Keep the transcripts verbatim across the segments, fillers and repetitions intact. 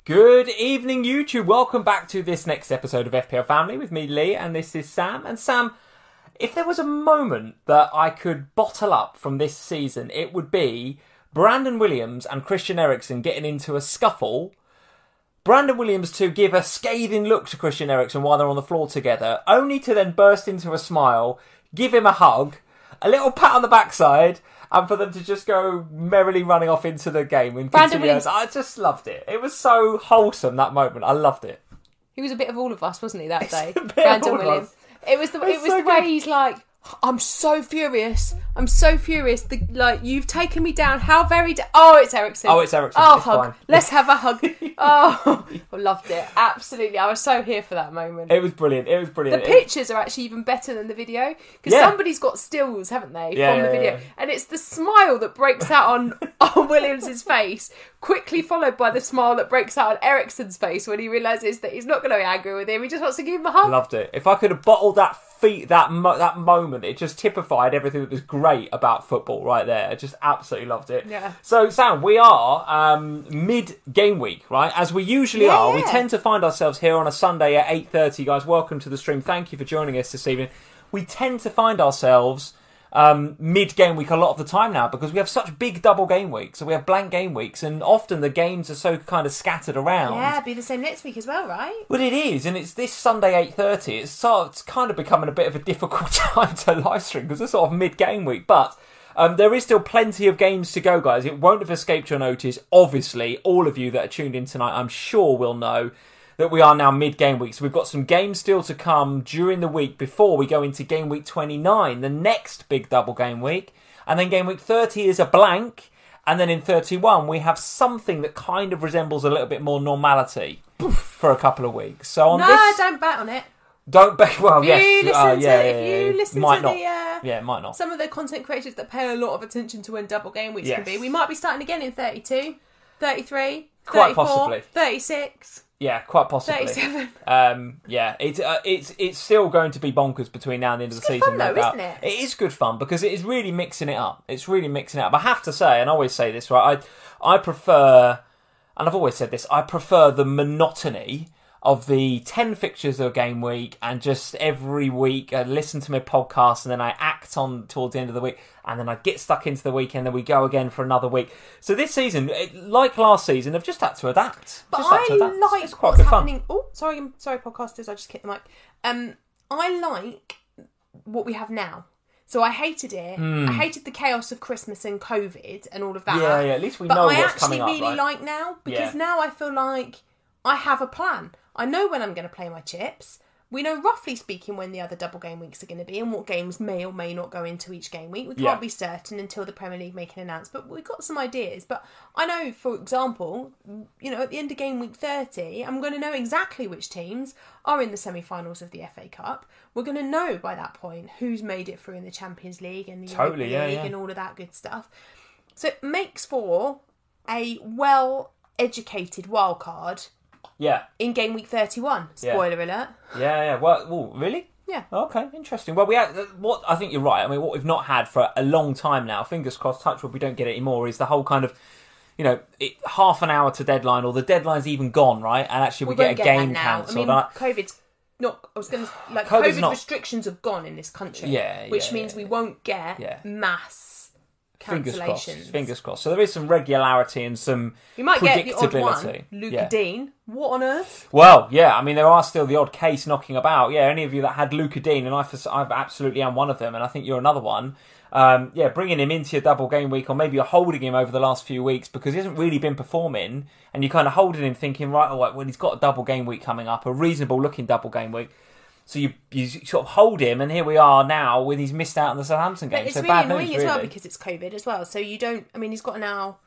Good evening, YouTube. Welcome back to this next episode of F P L Family with me, Lee, and this is Sam. And Sam, if there was a moment that I could bottle up from this season, it would be Brandon Williams and Christian Eriksen getting into a scuffle. Brandon Williams to give a scathing look to Christian Eriksen while they're on the floor together, only to then burst into a smile, give him a hug, a little pat on the backside, and for them to just go merrily running off into the game. And Brandon Williams. I just loved it. It was so wholesome, that moment. I loved it. He was a bit of all of us, wasn't he, that It's day? a bit Brandon of all of Williams. us. It was the It's it was so the way good. he's like, I'm so furious. I'm so furious. The, like, you've taken me down. How very... Da- oh, it's Eriksen. Oh, it's Eriksen. Oh, It's hug. fine. Let's have a hug. Oh, I loved it. Absolutely. I was so here for that moment. It was brilliant. It was The brilliant. It- pictures are actually even better than the video because Yeah. somebody's got stills, haven't they, Yeah, from the yeah, video, yeah. and it's the smile that breaks out on on Williams's face, quickly followed by the smile that breaks out on Eriksen's face when he realizes that he's not going to be angry with him. He just wants to give him a hug. Loved it. If I could have bottled that feet, that mo- that moment, it just typified everything that was great about football right there. I just absolutely loved it. Yeah. So, Sam, we are um, mid-game week, right? As we usually Yeah, are. We yeah. tend to find ourselves here on a Sunday at eight thirty. Guys, welcome to the stream. Thank you for joining us this evening. We tend to find ourselves um, mid-game week a lot of the time now because we have such big double game weeks. So we have blank game weeks, and often the games are so kind of scattered around. Yeah, be the same next week as well, right? Well, it is, and it's this Sunday eight thirty. It's so it's kind of becoming a bit of a difficult time to live stream because it's sort of mid-game week. But um, there is still plenty of games to go, guys. It won't have escaped your notice. Obviously, all of you that are tuned in tonight, I'm sure will know that we are now mid-game week. So we've got some games still to come during the week before we go into game week twenty-nine, the next big double game week. And then game week thirty is a blank. And then in thirty-one, we have something that kind of resembles a little bit more normality for a couple of weeks. So on No, this, don't bet on it. don't bet. Well, If yes, you listen uh, to, yeah, if yeah, you yeah. listen might to not. the uh, Yeah, it might not. some of the content creators that pay a lot of attention to when double game weeks Yes. can be, we might be starting again in thirty-two, thirty-three, Quite thirty-four, possibly. thirty-six, Yeah, quite possibly. thirty-seven. Um, yeah, it's uh, it's it's still going to be bonkers between now and the end of the It's good season. fun no though, doubt. isn't it? It is good fun because it is really mixing it up. It's really mixing it up. I have to say, and I always say this, right? I I prefer, and I've always said this, I prefer the monotony of the ten fixtures of a game week, and just every week I listen to my podcast and then I act on towards the end of the week, and then I get stuck into the weekend, then we go again for another week. So this season, it, like last season, I've just had to adapt. But just had to I adapt. like It's quite what's good fun. happening. Oh, sorry, I'm sorry, podcasters. I just kicked the mic. Um, I like what we have now. So I hated it. I hated the chaos of Christmas and COVID and all of that. Hmm. Yeah, yeah. At least we But know I what's actually coming up, really right? like now because Yeah. now I feel like I have a plan. I know when I'm going to play my chips. We know, roughly speaking, when the other double game weeks are going to be and what games may or may not go into each game week. We can't Yeah. be certain until the Premier League make an announcement, but we've got some ideas. But I know, for example, you know, at the end of game week thirty, I'm going to know exactly which teams are in the semi-finals of the F A Cup. We're going to know by that point who's made it through in the Champions League and the Totally, Europa yeah, League yeah. and all of that good stuff. So it makes for a well-educated wild card Yeah, in game week thirty-one. Yeah. Spoiler alert. yeah, yeah. Well, well, really? Yeah. Okay, interesting. Well, we had, what I think you're right. I mean, what we've not had for a long time now, fingers crossed, touch wood, we don't get it anymore, is the whole kind of, you know, it, half an hour to deadline, or the deadline's even gone, right? And actually we, We get won't a get game that now. I cancelled. mean, And I- COVID's not. I was going to like COVID's COVID not- restrictions have gone in this country. Yeah, which yeah, means yeah, we won't get yeah. mass Fingers crossed. cancellations. Fingers crossed. So there is some regularity and some We might get the odd predictability. one. Luke Yeah. Dean. What on earth? Well, yeah, I mean, there are still the odd case knocking about. Yeah, any of you that had Luca Dean, and I, I absolutely am one of them, and I think you're another one. Um, yeah, bringing him into your double game week, or maybe you're holding him over the last few weeks because he hasn't really been performing, and you're kind of holding him thinking, right, all right, well, he's got a double game week coming up, a reasonable looking double game week. So you you sort of hold him, and here we are now when he's missed out on the Southampton game. But it's so really bad annoying news, as well really. because it's COVID as well. So you don't. I mean, he's got now.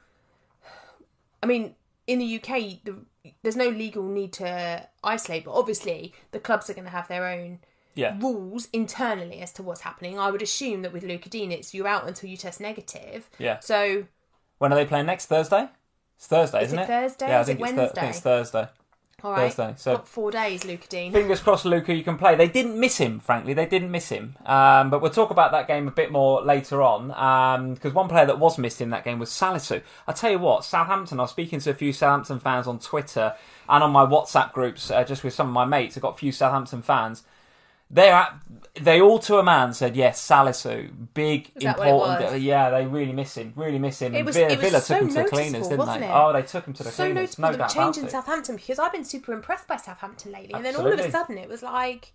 I mean, in the U K, the, there's no legal need to isolate, but obviously the clubs are going to have their own Yeah. rules internally as to what's happening. I would assume that with Luca Dean, it's you're out until you test negative. Yeah. So When are they playing next? Thursday? It's Thursday, Is isn't it it? Thursday? Yeah, I Is think it it's, Thur- I think Wednesday? it's Thursday. All right. Thursday. So got four days, Luca Dean. Fingers crossed, Luca, you can play. They didn't miss him, frankly. They didn't miss him. Um, but we'll talk about that game a bit more later on. Because um, one player that was missed in that game was Salisu. I'll tell you what, Southampton, I was speaking to a few Southampton fans on Twitter and on my WhatsApp groups, uh, just with some of my mates. I've got a few Southampton fans. They they all to a man said, yes, Salisu, big, Is that important. what it was? Yeah, they really miss him. Really miss him. It And was- Villa, it was Villa so took him to the noticeable, cleaners, didn't wasn't they? it? Oh, they took him to the So cleaners. noticeable No the doubt change about in it. Southampton, because I've been super impressed by Southampton lately, and then all of Absolutely. a sudden it was like,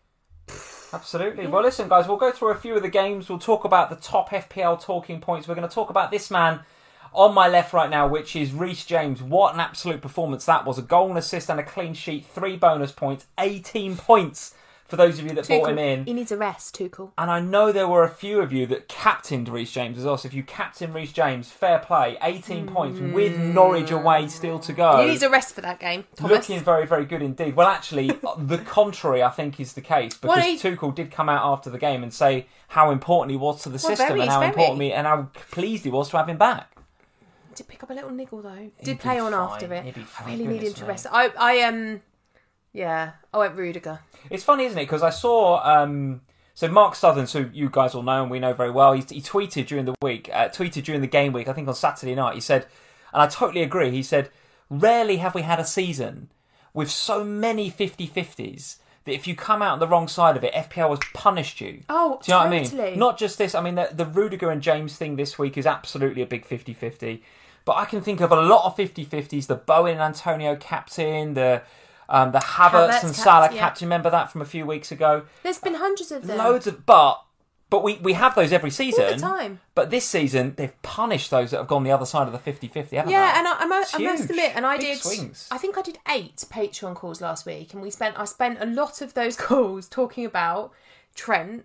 Absolutely. Yeah. Well, listen, guys, we'll go through a few of the games. We'll talk about the top F P L talking points. We're going to talk about this man on my left right now, which is Reece James. What an absolute performance that was. A goal, an assist and a clean sheet. Three bonus points. eighteen points for those of you that brought him in. he needs a rest, Tuchel. And I know there were a few of you that captained Reece James as well. So if you captain Reece James, fair play. eighteen points with Norwich away still to go. He needs a rest for that game, Thomas. Looking very, very good indeed. Well, actually, the contrary, I think, is the case. Because Well, he- Tuchel did come out after the game and say how important he was to the Well, system very, and how very. important he, and how pleased he was to have him back. Did pick up a little niggle though. He'd Did be play on fine. after it. He'd be fine. I really need him Goodness to me. rest. I, I um, yeah, I went Rudiger. It's funny, isn't it? Because I saw... Um, so Mark Southern, who you guys all know and we know very well, he, he tweeted during the week, uh, tweeted during the game week, I think on Saturday night, he said, and I totally agree, he said, rarely have we had a season with so many fifty-fifties that if you come out on the wrong side of it, F P L has punished you. Oh, Do you know what I totally. mean? Not just this, I mean, the, the Rudiger and James thing this week is absolutely a big fifty-fifty. But I can think of a lot of fifty-fifties, the Bowen and Antonio captain, the um, the Havertz, Havertz and cap- Salah yeah. captain. Remember that from a few weeks ago? There's been hundreds of them. Loads of... But but we, we have those every season. all the time. But this season, they've punished those that have gone the other side of the fifty-fifty, haven't Yeah, they? and I, I, mu- It's I must huge. admit, and I Big did. swings. I think I did eight Patreon calls last week, and we spent. I spent a lot of those calls talking about Trent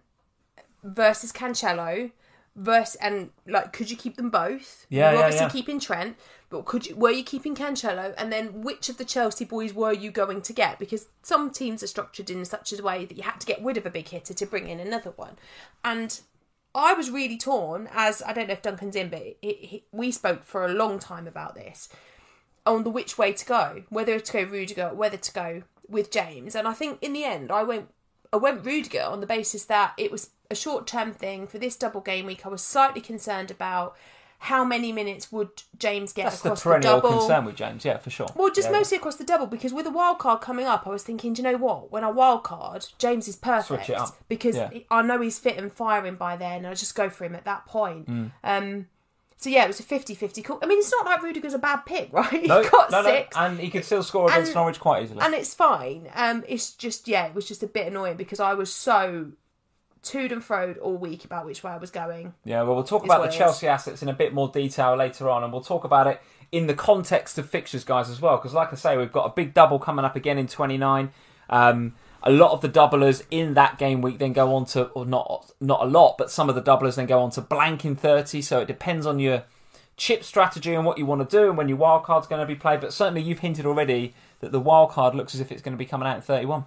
versus Cancelo, versus and like, could you keep them both? Yeah, You're yeah, obviously yeah. keeping Trent, but could you? Were you keeping Cancelo? And then which of the Chelsea boys were you going to get? Because some teams are structured in such a way that you had to get rid of a big hitter to bring in another one, and I was really torn, as I don't know if Duncan's in, but he, he, we spoke for a long time about this, on the which way to go, whether to go Rudiger, or whether to go with James. And I think in the end, I went I went Rudiger on the basis that it was a short-term thing for this double game week. I was slightly concerned about how many minutes would James get That's the across the, perennial double. concern with James, yeah, for sure. Well, just Yeah, mostly across the double, because with a wild card coming up, I was thinking, do you know what? When I wild card, James is perfect. Switch it up. Because Yeah. I know he's fit and firing by then, and I'll just go for him at that point. Mm. Um, so yeah, it was a fifty-fifty call. I mean, it's not like Rudiger's a bad pick, right? He No, got no, no, six. and he could still score against And- Norwich quite easily. And it's fine. Um, it's just, yeah, it was just a bit annoying because I was so toed and froed all week about which way I was going. Yeah, well, we'll talk is about what the it Chelsea assets in a bit more detail later on, and we'll talk about it in the context of fixtures, guys, as well. Because, like I say, we've got a big double coming up again in twenty-nine. Um, a lot of the doublers in that game week then go on to, or not, not a lot, but some of the doublers then go on to blank in thirty. So it depends on your chip strategy and what you want to do, and when your wild card's going to be played. But certainly, you've hinted already that the wild card looks as if it's going to be coming out in thirty-one.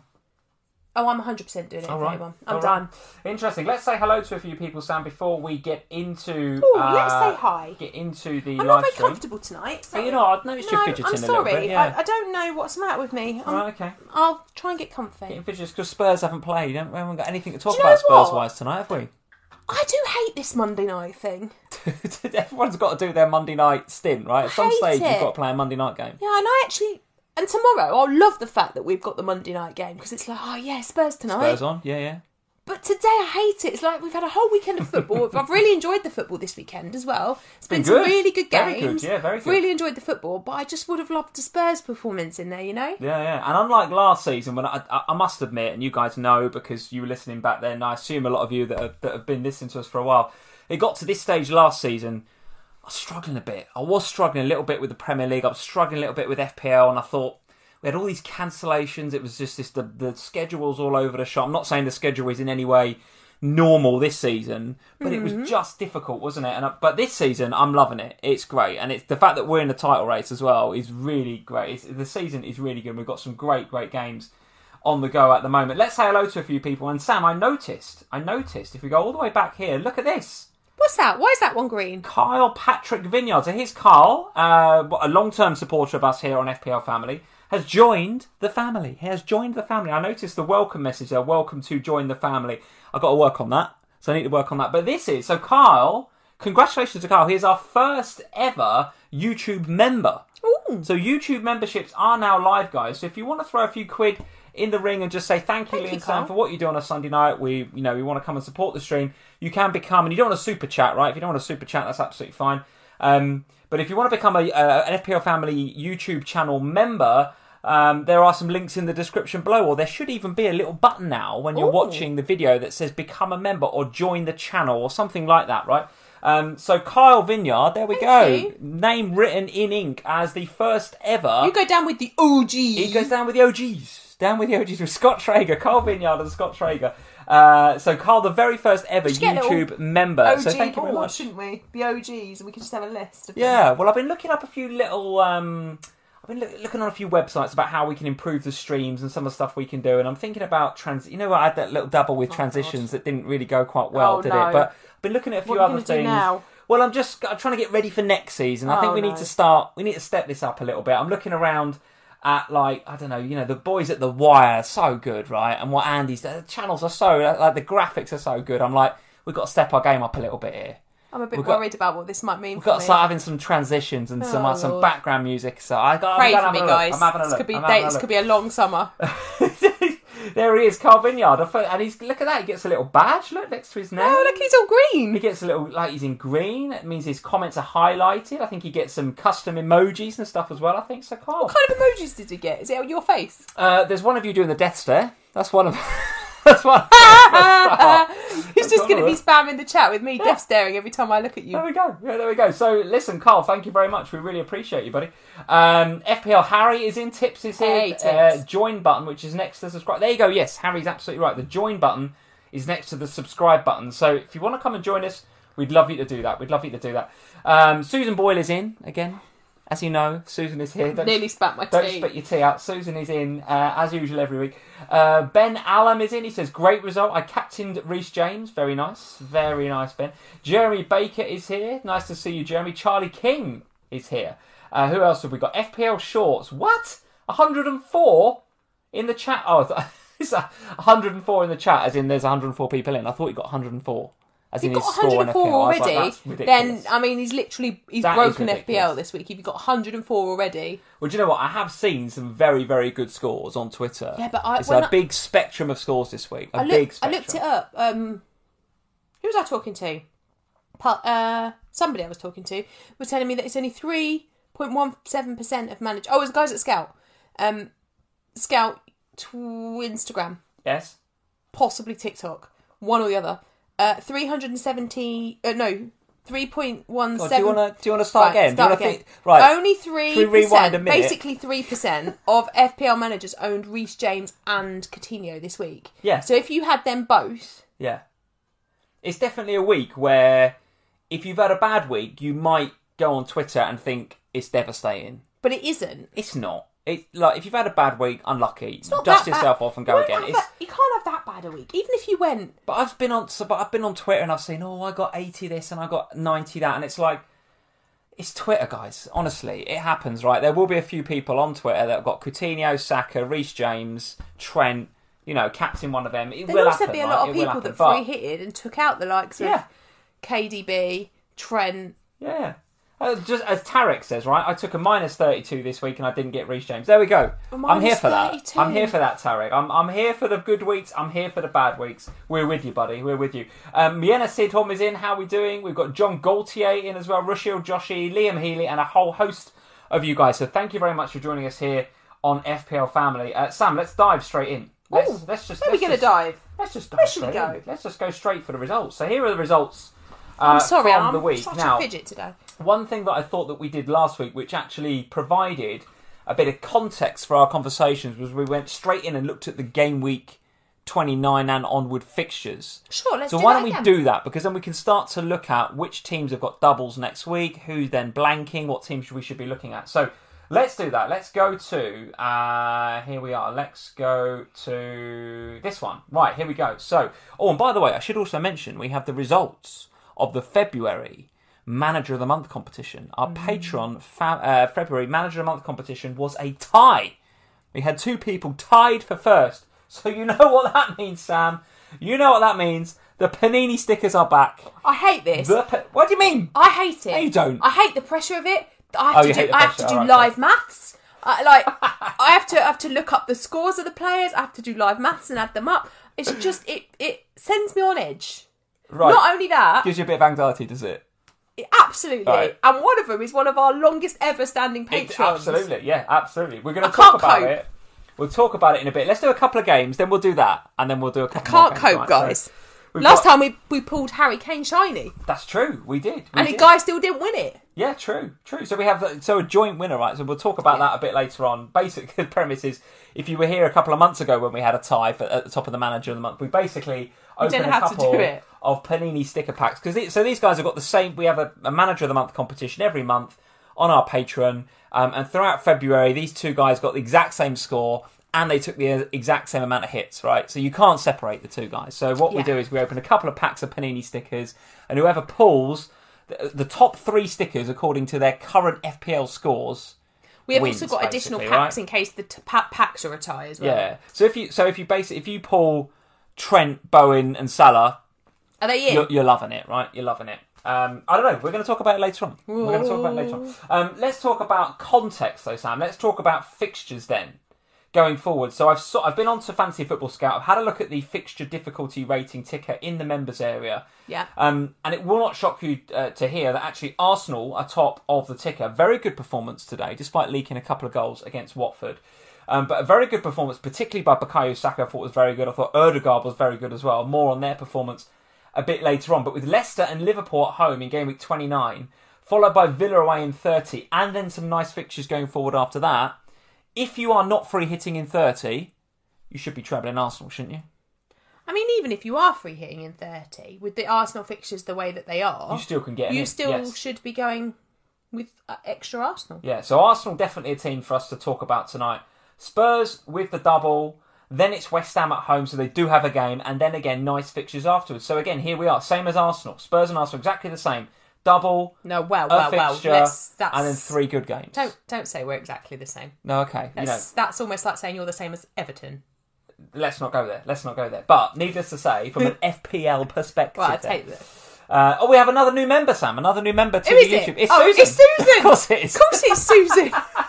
Oh, I'm one hundred percent doing it All for right. everyone. I'm All done. right. Interesting. Let's say hello to a few people, Sam, before we get into. Ooh, uh, let's say hi. Get into the I'm live not very stream. comfortable tonight. Oh, you know, I've noticed no, you're fidgeting I'm a sorry. little bit. Yeah. I, I don't know what's the matter with me. I'm, Right, okay. I'll try and get comfy. Getting fidgets because Spurs haven't played. We haven't got anything to talk Do you know about Spurs what? wise tonight, have we? I do hate this Monday night thing. Everyone's got to do their Monday night stint, right? At some hate stage, it. you've got to play a Monday night game. Yeah, and I actually... And tomorrow, I'll love the fact that we've got the Monday night game because it's like, oh yeah, Spurs tonight. Spurs on, yeah, yeah. But today I hate it. It's like we've had a whole weekend of football. I've really enjoyed the football this weekend as well. It's been, Been some good. really good Very games. good, yeah, very good. Really enjoyed the football, but I just would have loved a Spurs performance in there, you know? Yeah, yeah. And unlike last season, when I, I, I must admit, and you guys know because you were listening back then, and I assume a lot of you that have, that have been listening to us for a while, it got to this stage last season, I was struggling a bit. I was struggling a little bit with the Premier League. I was struggling a little bit with F P L, and I thought, we had all these cancellations. It was just this, the, the schedule's all over the shop. I'm not saying the schedule is in any way normal this season, but Mm-hmm. it was just difficult, wasn't it? And I, but this season, I'm loving it. It's great, and it's the fact that we're in the title race as well is really great. It's, the season is really good. We've got some great, great games on the go at the moment. Let's say hello to a few people. And Sam, I noticed, I noticed. If we go all the way back here, look at this. What's that? Why is that one green? Kyle Patrick Vineyard. So here's Kyle, uh, a long-term supporter of us here on F P L Family, has joined the family. He has joined the family. I noticed the welcome message there, welcome to join the family. I've got to work on that. So I need to work on that. But this is, so Kyle, congratulations to Kyle. He is our first ever YouTube member. Ooh. So YouTube memberships are now live, guys. So if you want to throw a few quid in the ring and just say thank you, Thank Lee you, and Sam, Kyle. for what you do on a Sunday night. We, you know, we want to come and support the stream. You can become, and you don't want a super chat, right? If you don't want a super chat, that's absolutely fine. Um, but if you want to become a uh, an F P L Family YouTube channel member, um, there are some links in the description below, or there should even be a little button now when you're Ooh. watching the video that says become a member or join the channel or something like that, right? Um, so Kyle Vineyard, there we Thank go. you. Name written in ink as the first ever. You go down with the O G. He goes down with the O Gs. Down with the O Gs with Scott Traeger, Kyle Vineyard and Scott Traeger. Uh, so Carl, the very first ever Just get a YouTube little member. O G So thank you very board, much. shouldn't we? The O Gs, and we can just have a list of them. Yeah, well, I've been looking up a few little. Um, I've been loo- looking on a few websites about how we can improve the streams and some of the stuff we can do, and I'm thinking about trans. You know, I had that little double with Oh, transitions that didn't really go quite well, Oh, did no. it? But I've been looking at a few What are you other gonna do things. now? Well, I'm just I'm trying to get ready for next season. I think Oh, we need no. to start. We need to step this up a little bit. I'm looking around at, like, I don't know, you know, the boys at The Wire are so good, right? And what Andy's the channels are so, like, the graphics are so good. I'm like, we've got to step our game up a little bit here. I'm a bit We've got- worried about what this might mean We've for got to me. start having some transitions and some Oh, uh, some Lord. background music. So I got. Pray I'm for having me, a look. guys. I'm having a This look. could be I'm having a dates. look. Could be a long summer. There he is, Carl Vineyard, and he's look at that. He gets a little badge. Look next to his name. Oh, look, he's all He green. gets a little, like, he's in green. It means his comments are highlighted. I think he gets some custom emojis and stuff as well, I think. So, Carl. What kind of emojis did you get? Is it your face? Uh, there's one of you doing the death stare. That's one of... That's one of He's just one going to of be us. spamming the chat with me, death staring every time I look at you. There we go. Yeah, there we go. So, listen, Carl, thank you very much. We really appreciate you, buddy. Um, F P L Harry is in. Tips is here. Hey, Tips. Uh, join button, which is next to subscribe. There you go. Yes, Harry's absolutely right. The join button is next to the subscribe button. So, if you want to come and join us, we'd love you to do that. We'd love you to do that. Um, Susan Boyle is in again. As you know, Susan is here. Don't, Nearly spat my don't tea. spit your tea out. Susan is in, uh, as usual, every week. Uh, Ben Allam is in. He says, great result. I captained Reece James. Very nice. Very nice, Ben. Jeremy Baker is here. Nice to see you, Jeremy. Charlie King is here. Uh, who else have we got? F P L Shorts. What? one hundred and four in the chat? Oh, I thought- it's one hundred and four in the chat, as in there's one hundred and four people in. I thought you got one hundred and four. As in You've his got score in one hundred and four F P L. I was like, already, that's ridiculous. then, I mean, he's literally, he's That is broken F P L ridiculous. this week. If you've got one hundred and four already. Well, do you know what? I have seen some very, very good scores on Twitter. Yeah, but I- It's when a I- big spectrum of scores this week. A I, big look, I spectrum. looked it up. Um, who was I talking to? Pa- Uh, somebody I was talking to was telling me that it's only three point one seven percent of managers. Oh, it was the guys at Scout. Um, Scout, tw- Instagram, Yes? possibly TikTok, one or the other. Uh, three hundred seventy. Uh, no, three point one God, seven. do you want to do you want to start Right, again? start do you wanna again. Think, right. Only three Should we rewind a minute? basically three percent of F P L managers owned Reece James and Coutinho this week. Yeah. So if you had them both, Yeah. It's definitely a week where if you've had a bad week, you might go on Twitter and think it's devastating. but it isn't. It's not. It like if you've had a bad week, unlucky. Not Dust that bad. yourself off and You go won't again. have It's, that- you can't have that bad a week, even if you went. but I've been on so but I've been on Twitter and I've seen, oh, I got eighty this and I got ninety that, and it's like it's Twitter, guys. Honestly, it happens, right? There will be a few people on Twitter that have got Coutinho, Saka, Reece James, Trent, you know, captain one of them. It There'll will also happen, be a right? lot It of will people happen, that but- free hitted and took out the likes of Yeah. K D B, Trent. Yeah. Uh, just as Tarek says, right? I took a minus thirty-two this week and I didn't get Reece James. There we go. A I'm minus here for that. thirty-two. I'm here for that, Tarek. I'm I'm here for the good weeks. I'm here for the bad weeks. We're with you, buddy. We're with you. Um, Miena Sidholm is in. How are we doing? We've got John Gaultier in as well. Rushil Joshi, Liam Healy, and a whole host of you guys. So thank you very much for joining us here on F P L Family. Uh, Sam, let's dive straight in. Let's, Ooh, let's just. Where are we let's going to just- dive? Let's just dive Where should we straight go? in. Let's just go straight for the results. So here are the results. Uh, I'm sorry, from I'm the week. such now, a fidget today. one thing that I thought that we did last week, which actually provided a bit of context for our conversations, was we went straight in and looked at the game week twenty-nine and onward fixtures. Sure, let's So do why that don't we again. do that? Because then we can start to look at which teams have got doubles next week, who's then blanking, what teams we should be looking at. So let's do that. Let's go to, uh, here we are. Let's go to this one. Right, here we go. So, oh, and by the way, I should also mention we have the results of the February Manager of the Month competition. Our mm. Patreon fa- uh, February Manager of the Month competition was a tie. We had two people tied for first. So you know what that means, Sam. You know what that means. The Panini stickers are back. I hate this. The pa- what do you mean? I hate it. No, you don't. I hate the pressure of it. I have Oh, to you do, hate the I have to pressure. do All right, live fine. maths. I, like I have to I have to look up the scores of the players. I have to do live maths and add them up. It's just it it sends me on edge. Right. Not only that, Gives you a bit of anxiety, does it? it, absolutely. Right. And one of them is one of our longest ever standing patrons. It- absolutely, yeah, absolutely. We're going I to talk can't about cope. it. We'll talk about it in a bit. Let's do a couple of games, then we'll do that, and then we'll do a couple Can't more games, cope, right? guys. So we've Last got- time we we pulled Harry Kane shiny, That's true. We did. We and did. the guy still didn't win it. Yeah, true, true. So we have so a joint winner, right? So we'll talk about Yeah. that a bit later on. Basic the premise is, if you were here a couple of months ago when we had a tie for, at the top of the Manager of the Month, we basically We opened don't a know how to couple do it. of Panini sticker packs because so these guys have got the same. We have a, a Manager of the Month competition every month on our Patreon, um, and throughout February, these two guys got the exact same score. And they took the exact same amount of hits, right? So you can't separate the two guys. So what we Yeah. do is we open a couple of packs of Panini stickers, and whoever pulls the, the top three stickers according to their current F P L scores. We have wins, also got additional basically, packs right? in case the t- pa- packs are a tie as well. Yeah. So if you so if you base if you pull Trent, Bowen, and Salah, Are they in? you're, you're loving it, right? You're loving it. Um, I don't know. We're going to talk about it later on. We're going to talk about it later on. Um, let's talk about context, though, Sam. Let's talk about fixtures then. Going forward, so I've so, I've been on to Fantasy Football Scout. I've had a look at the fixture difficulty rating ticker in the members area, Yeah. um, and it will not shock you uh, to hear that actually Arsenal are top of the ticker. Very good performance today, despite leaking a couple of goals against Watford. Um, but a very good performance, particularly by Bukayo Saka. I thought was very good. I thought Ødegaard was very good as well. More on their performance a bit later on. But with Leicester and Liverpool at home in game week twenty-nine, followed by Villa away in thirty, and then some nice fixtures going forward after that. If you are not free hitting in thirty, you should be trebling Arsenal, shouldn't you? I mean, even if you are free hitting in thirty, with the Arsenal fixtures the way that they are, You still can get an you in, still yes. should be going with uh, extra Arsenal. Yeah, so Arsenal definitely a team for us to talk about tonight. Spurs with the double, then it's West Ham at home, so they do have a game, and then again, nice fixtures afterwards. So again, here we are, same as Arsenal. Spurs and Arsenal, exactly the same. Double, No, well, a well, well. fixture, Let's, that's, and then three good games. Don't don't say we're exactly the same. No, okay. You know, That's, that's almost like saying you're the same as Everton. let's not go there. Let's not go there. But needless to say, from an F P L perspective, Well, I then, take this. uh, oh, we have another new member, Sam. Another new member to Who the is it? YouTube. It's Oh, Susan. it's Susan! Of course it is. Of course, it's Susan.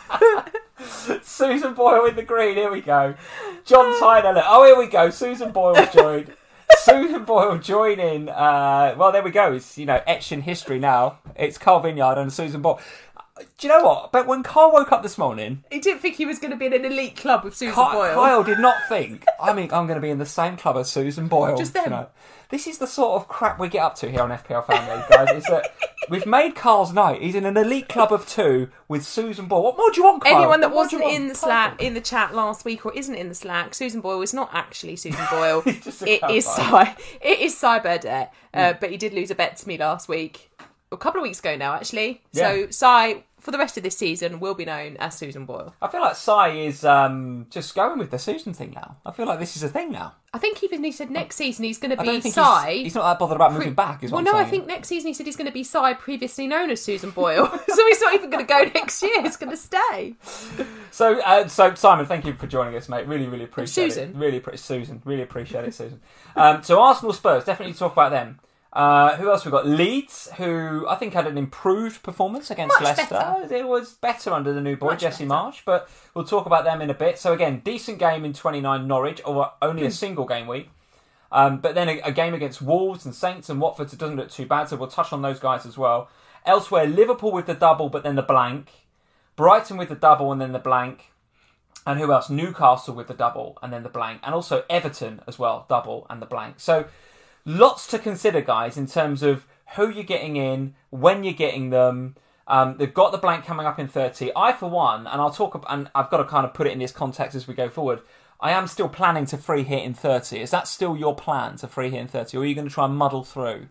Susan Boyle with the green. Here we go. John Tyler. Look. Oh, here we go. Susan Boyle joined. Susan Boyle joining. Uh, well, there we go. It's, you know, etched in history now. It's Carl Vineyard and Susan Boyle. Do you know what? But when Carl woke up this morning, He didn't think he was going to be in an elite club with Susan Ky- Boyle. Kyle did not think, I mean, I'm going to be in the same club as Susan Boyle. Just them. You know. This is the sort of crap we get up to here on F P L Family, guys. Is that we've made Carl's night. He's in an elite club of two with Susan Boyle. What more do you want, Kyle? Anyone that What more do wasn't you want? in the Slack, in the chat last week, or isn't in the Slack, Susan Boyle is not actually Susan Boyle. Just to It is clarify. Cy. It is Cy Burdett. Uh, But he did lose a bet to me last week, a couple of weeks ago now, actually. Yeah. So Cy, for the rest of this season, will be known as Susan Boyle. I feel like Cy is um, just going with the Susan thing now. I feel like this is a thing now. I think even he said next season he's going to I don't be think Cy. he's, he's not that bothered about moving back. Is Well, what no, I'm I saying. think next season he said he's going to be Cy, previously known as Susan Boyle. So he's not even going to go next year. He's going to stay. So, uh, so Simon, thank you for joining us, mate. Really, really appreciate Susan. it. Really, pre- Susan. Really appreciate it, Susan. Um, so Arsenal, Spurs, definitely talk about them. Uh, who else we got? Leeds, who I think had an improved performance against Much Leicester. better. It was better under the new boy, Much Jesse better. Marsh, but we'll talk about them in a bit. So again, decent game in twenty-nine, Norwich, or only a single game week. Um, but then a, a game against Wolves and Saints and Watford, it doesn't look too bad, so we'll touch on those guys as well. Elsewhere, Liverpool with the double, but then the blank. Brighton with the double and then the blank. And who else? Newcastle with the double and then the blank. And also Everton as well, double and the blank. So lots to consider, guys, in terms of who you're getting in, when you're getting them. Um, they've got the blank coming up in thirty. I, for one, and I'll talk, and I've got to kind of put it in this context as we go forward, I am still planning to free hit in thirty. Is that still your plan, to free hit in thirty, or are you going to try and muddle through?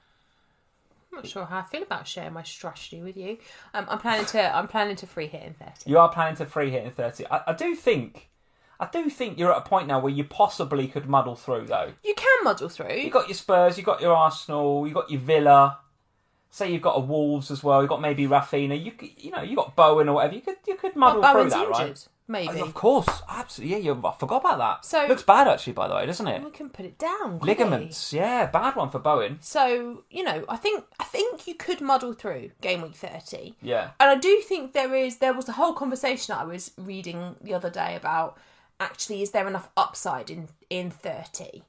I'm not sure how I feel about sharing my strategy with you. Um, I'm planning to. I'm planning to free hit in thirty. You are planning to free hit in thirty. I, I do think, I do think you're at a point now where you possibly could muddle through, though. You can muddle through. You've got your Spurs, you've got your Arsenal, you've got your Villa. Say you've got a Wolves as well. You've got maybe Rafinha. You could, you know, you got Bowen or whatever. You could, you could muddle But through Bowen's that, injured, right? maybe. Oh, of course, absolutely. Yeah, you, I forgot about that. So- looks bad actually, by the way, doesn't it? We can put it down. couldn't we? Ligaments, yeah, bad one for Bowen. So you know, I think I think you could muddle through game week thirty. Yeah, And I do think there is there was a whole conversation I was reading the other day about actually is there enough upside in in thirty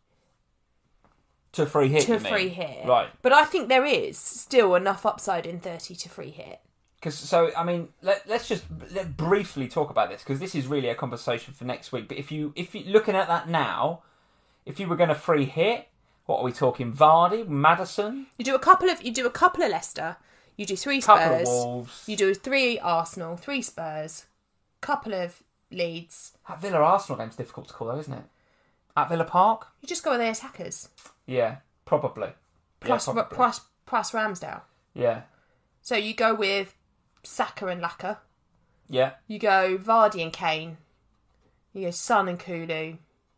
to free hit. to you mean? free hit. right? But I think there is still enough upside in thirty to free hit. Because so, I mean, let, let's just let briefly talk about this because this is really a conversation for next week. But if you if you looking at that now, if you were going to free hit, what are we talking? Vardy, Maddison, You do a couple of you do a couple of Leicester, you do three couple Spurs, of Wolves. you do three Arsenal, three Spurs, couple of Leeds. That Villa Arsenal game's difficult to call, though, isn't it? At Villa Park. You just go with their attackers. Yeah, probably. Plus, yeah, probably. plus, plus Ramsdale. Yeah, So you go with Saka and Laka. yeah. You go Vardy and Kane. You go Son and Kulu.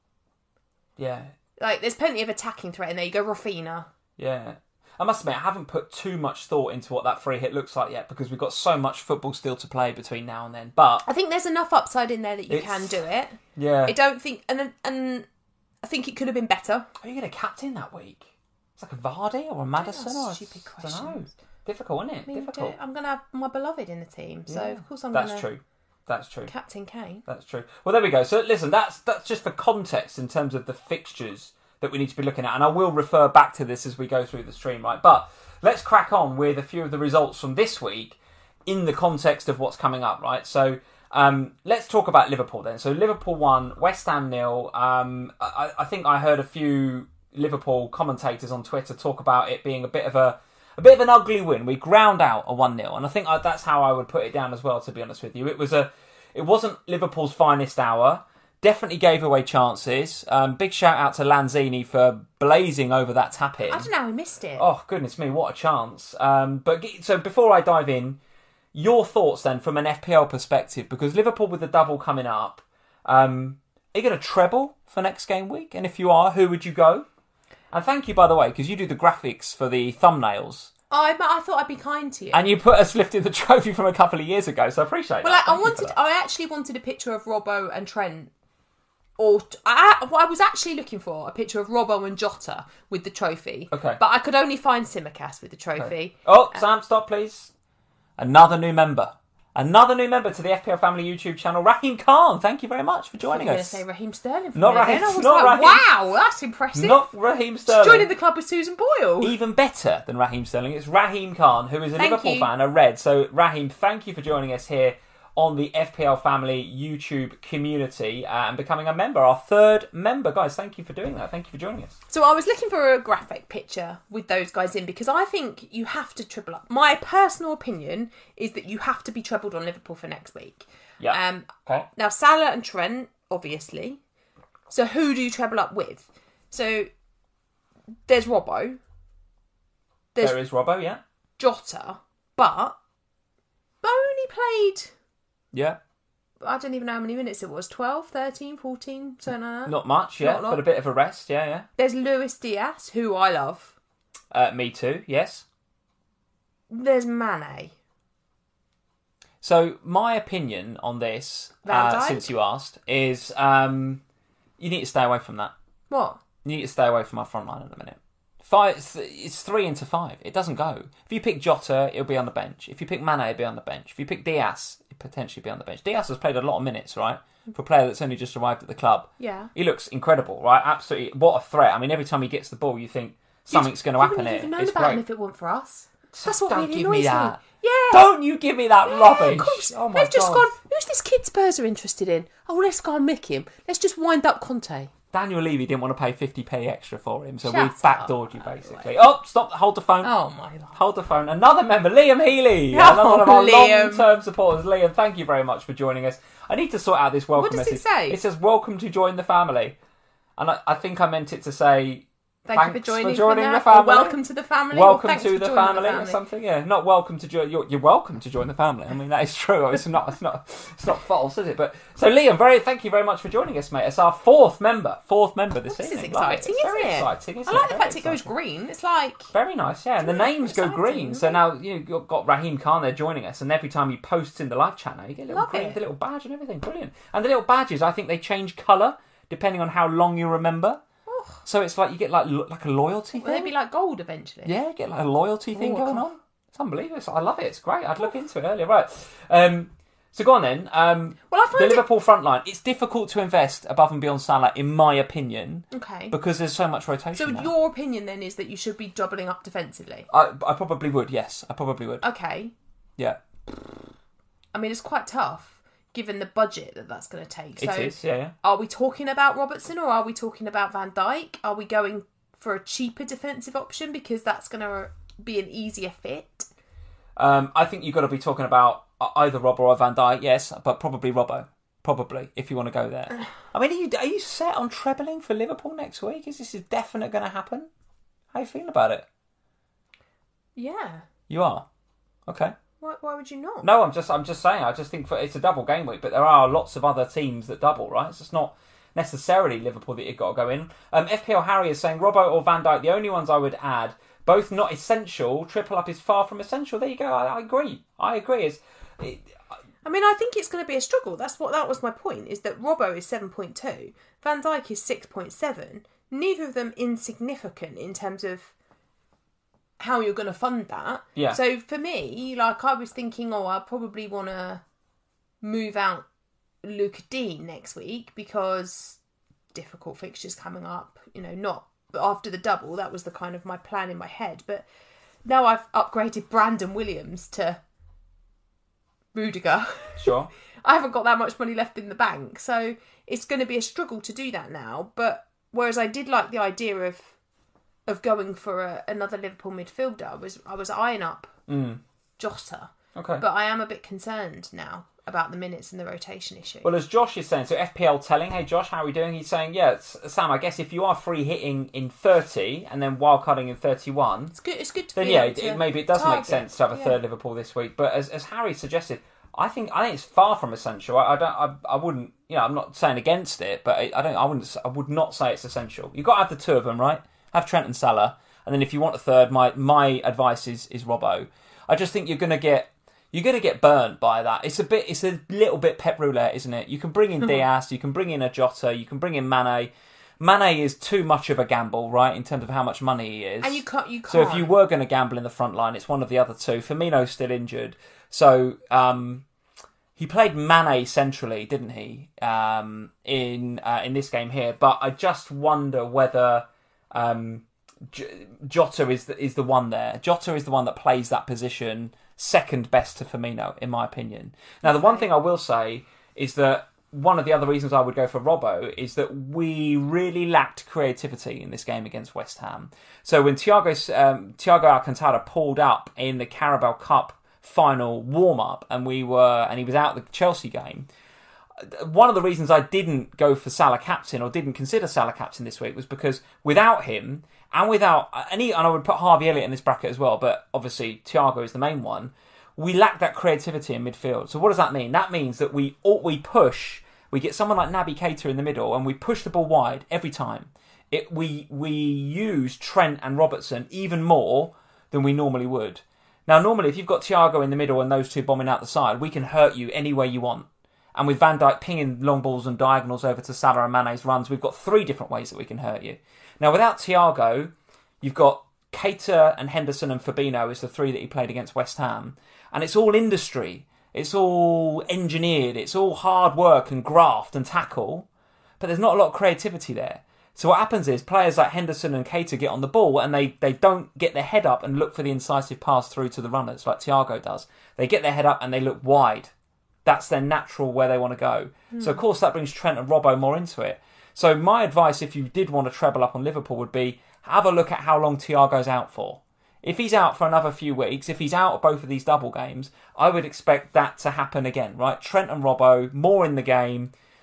Yeah, Like, there's plenty of attacking threat in there. You go Rafinha. yeah. I must admit, I haven't put too much thought into what that free hit looks like yet because we've got so much football still to play between now and then. But I think there's enough upside in there that you It's- can do it. yeah, I don't think... And and I think it could have been better. are you going to captain that week? It's like a Vardy or a Madison or a, stupid I don't know. questions. Difficult, isn't it? I mean, Difficult. do- I'm going to have my beloved in the team. So, Yeah. of course, I'm That's going to... true. That's true. Captain Kane. That's true. Well, there we go. So listen, that's that's just for context in terms of the fixtures that we need to be looking at, and I will refer back to this as we go through the stream, right? But let's crack on with a few of the results from this week in the context of what's coming up, right? So um, let's talk about Liverpool then. So Liverpool won, West Ham nil. Um, I, I think I heard a few Liverpool commentators on Twitter talk about it being a bit of a a bit of an ugly win. We ground out a one nil, and I think I, that's how I would put it down as well, to be honest with you. It was a, it wasn't Liverpool's finest hour. Definitely gave away chances. Um, big shout out to Lanzini for blazing over that tap in. I don't know how we missed it. Oh, goodness me, what a chance. Um, but ge- so before I dive in, your thoughts then from an F P L perspective, because Liverpool with the double coming up, um, are you going to treble for next game week? And if you are, who would you go? And thank you, by the way, because you do the graphics for the thumbnails. I, but I thought I'd be kind to you. And you put us lifting the trophy from a couple of years ago, so I appreciate Well, that. I, I Thank you for wanted. that. I actually wanted a picture of Robbo and Trent, or I, I was actually looking for a picture of Robbo and Jota with the trophy. Okay. But I could only find Simicast with the trophy. Oh, Sam, stop, please. Another new member. Another new member to the F P L Family YouTube channel, Raheem Khan. Thank you very much for joining I'm going to us. say Raheem Sterling. For Not me Raheem- then. I was not like, Raheem- wow, that's impressive. Not Raheem She's Sterling. joining the club with Susan Boyle. Even better than Raheem Sterling, it's Raheem Khan, who is a Thank Liverpool you. fan, a Red. So, Raheem, thank you for joining us here on the F P L Family YouTube community uh, and becoming a member, our third member. Guys, thank you for doing that. Thank you for joining us. So I was looking for a graphic picture with those guys in because I think you have to triple up. My personal opinion is that you have to be trebled on Liverpool for next week. Yeah. Um, Okay. Now, Salah and Trent, obviously. So who do you treble up with? So there's Robbo. There's There is Robbo, yeah. Jota. But only played, Yeah. I don't even know how many minutes it was. twelve, thirteen, fourteen, something like that. Not much, yeah. Not a lot. But a bit of a rest, yeah, yeah. There's Luis Diaz, who I love. Uh, me too, yes. There's Mane. So, my opinion on this, Van uh, Dijk? since you asked, is um, you need to stay away from that. What? You need to stay away from our front line at the minute. Five, it's, it's three into five. It doesn't go. If you pick Jota, it'll be on the bench. If you pick Mane, it'll be on the bench. If you pick Diaz, it'll potentially be on the bench. Diaz has played a lot of minutes, right? For a player that's only just arrived at the club. Yeah. He looks incredible, right? Absolutely. What a threat. I mean, every time he gets the ball, you think something's going to You happen wouldn't here. have even known It's about great. him if it weren't for us. Just That's what don't really give annoys me that. Yeah. Don't you give me that Yeah, rubbish. of course. Oh my They've just God. gone, who's this kid Spurs are interested in? Oh, let's go and mick him. Let's just wind up Conte. Daniel Levy didn't want to pay fifty p extra for him, so Shut we up. backdoored you basically. Oh, stop! Hold the phone. Oh, my God. Hold the phone. Another member, Liam Healy. Oh, Another one of our Liam. long-term supporters. Liam, thank you very much for joining us. I need to sort out this welcome What does it message. say? It says, welcome to join the family. And I, I think I meant it to say, Thank Thanks you for joining, for joining for the that. family. Or welcome to the family. Welcome or thanks to for the joining family, the or family. something. Yeah, not welcome to join. You're, you're welcome to join the family. I mean, that is true. It's not. It's not. It's not false, is it? But so, Liam, very thank you very much for joining us, mate. It's our fourth member. Fourth member this This evening. is Love it. exciting, It's isn't very it? exciting, isn't I like it? the Very fact it goes exciting. green. It's like Very nice, yeah. And the Yeah, names go exciting, green. So right? now you've got, got Raheem Khan there joining us, and every time you post in the live chat now, you get a little Love green, it. the little badge and everything. Brilliant. And the little badges, I think they change colour depending on how long you remember. Oh. So it's like you get like lo- like a loyalty will they thing. be like gold eventually? Yeah, get like a loyalty thing Oh, going God. on. It's unbelievable. It's- I love it. It's great. I'd look into it earlier. Right. Um, so go on then. Um, Well, I the find it Liverpool front line. It's difficult to invest above and beyond Salah, in my opinion, okay. because there's so much rotation. So now. your opinion then is that you should be doubling up defensively. I, I probably would. Yes, I probably would. Okay. Yeah, I mean, it's quite tough given the budget that that's going to take. So it is. Yeah, yeah. are we talking about Robertson or are we talking about Van Dijk? Are we going for a cheaper defensive option because that's going to be an easier fit? Um, I think you've got to be talking about either Robbo or Van Dijk. Yes, but probably Robbo. Probably, if you want to go there. I mean, are you are you set on trebling for Liverpool next week? Is this definite going to happen? How you feeling about it? Yeah. You are. Okay. Why, why would you not? No, I'm just I'm just saying. I just think for, it's a double game week, but there are lots of other teams that double, right? It's just not necessarily Liverpool that you've got to go in. Um, F P L Harry is saying Robbo or Van Dijk. The only ones I would add, both not essential. Triple up is far from essential. There you go. I, I agree. I agree. It's, it, I mean, I think it's going to be a struggle. That's what that was my point. Is that Robbo is seven point two, Van Dijk is six point seven. Neither of them insignificant in terms of how you're going to fund that. Yeah. So for me, like I was thinking, oh, I probably want to move out Luca Dean next week because difficult fixtures coming up. You know, not after the double. That was the kind of my plan in my head. But now I've upgraded Brandon Williams to Rudiger. sure. I haven't got that much money left in the bank, so it's going to be a struggle to do that now. But whereas I did like the idea of of going for a, another Liverpool midfielder, I was I was eyeing up Mm. Jota, Okay. but I am a bit concerned now about the minutes and the rotation issue. Well, as Josh is saying, so F P L telling, hey Josh, how are we doing? He's saying, yeah, it's, Sam, I guess if you are free hitting in thirty and then wildcarding in thirty-one, it's good. It's good to then be yeah, able it, to it, maybe it does target. make sense to have a Yeah. third Liverpool this week. But as, as Harry suggested, I think I think it's far from essential. I, I don't. I, I wouldn't. You know, I'm not saying against it, but I, I don't. I wouldn't. I would not say it's essential. You've got to have the two of them, right? Have Trent and Salah, and then if you want a third, my my advice is is Robbo. I just think you're going to get. You're going to get burnt by that. It's a bit. It's a little bit Pep roulette, isn't it? You can bring in Diaz, you can bring in a Jota, you can bring in Mane. Mane is too much of a gamble, right, in terms of how much money he is. And you can't. You can't. So if you were going to gamble in the front line, it's one of the other two. Firmino's still injured, so um, he played Mane centrally, didn't he? Um, in uh, in this game here, but I just wonder whether um, J- Jota is the, is the one there. Jota is the one that plays that position second best to Firmino, in my opinion. Now, the one thing I will say is that one of the other reasons I would go for Robbo is that we really lacked creativity in this game against West Ham. So when Thiago, um, Thiago Alcantara pulled up in the Carabao Cup final warm-up and we were and he was out the Chelsea game, one of the reasons I didn't go for Salah captain or didn't consider Salah captain this week was because without him and without and, he, and I would put Harvey Elliott in this bracket as well, but obviously Thiago is the main one. We lack that creativity in midfield. So what does that mean? That means that we we push, we get someone like Naby Keita in the middle and we push the ball wide every time. It we we use Trent and Robertson even more than we normally would. Now, normally if you've got Thiago in the middle and those two bombing out the side, we can hurt you any way you want. And with Van Dijk pinging long balls and diagonals over to Salah and Mane's runs, we've got three different ways that we can hurt you. Now, without Thiago, you've got Keita and Henderson and Fabinho is the three that he played against West Ham. And it's all industry. It's all engineered. It's all hard work and graft and tackle. But there's not a lot of creativity there. So what happens is players like Henderson and Keita get on the ball and they, they don't get their head up and look for the incisive pass through to the runners like Thiago does. They get their head up and they look wide. That's their natural where they want to go. Mm. So, of course, that brings Trent and Robbo more into it. So my advice, if you did want to treble up on Liverpool, would be have a look at how long Thiago's out for. If he's out for another few weeks, if he's out of both of these double games, I would expect that to happen again, right? Trent and Robbo, more in the game,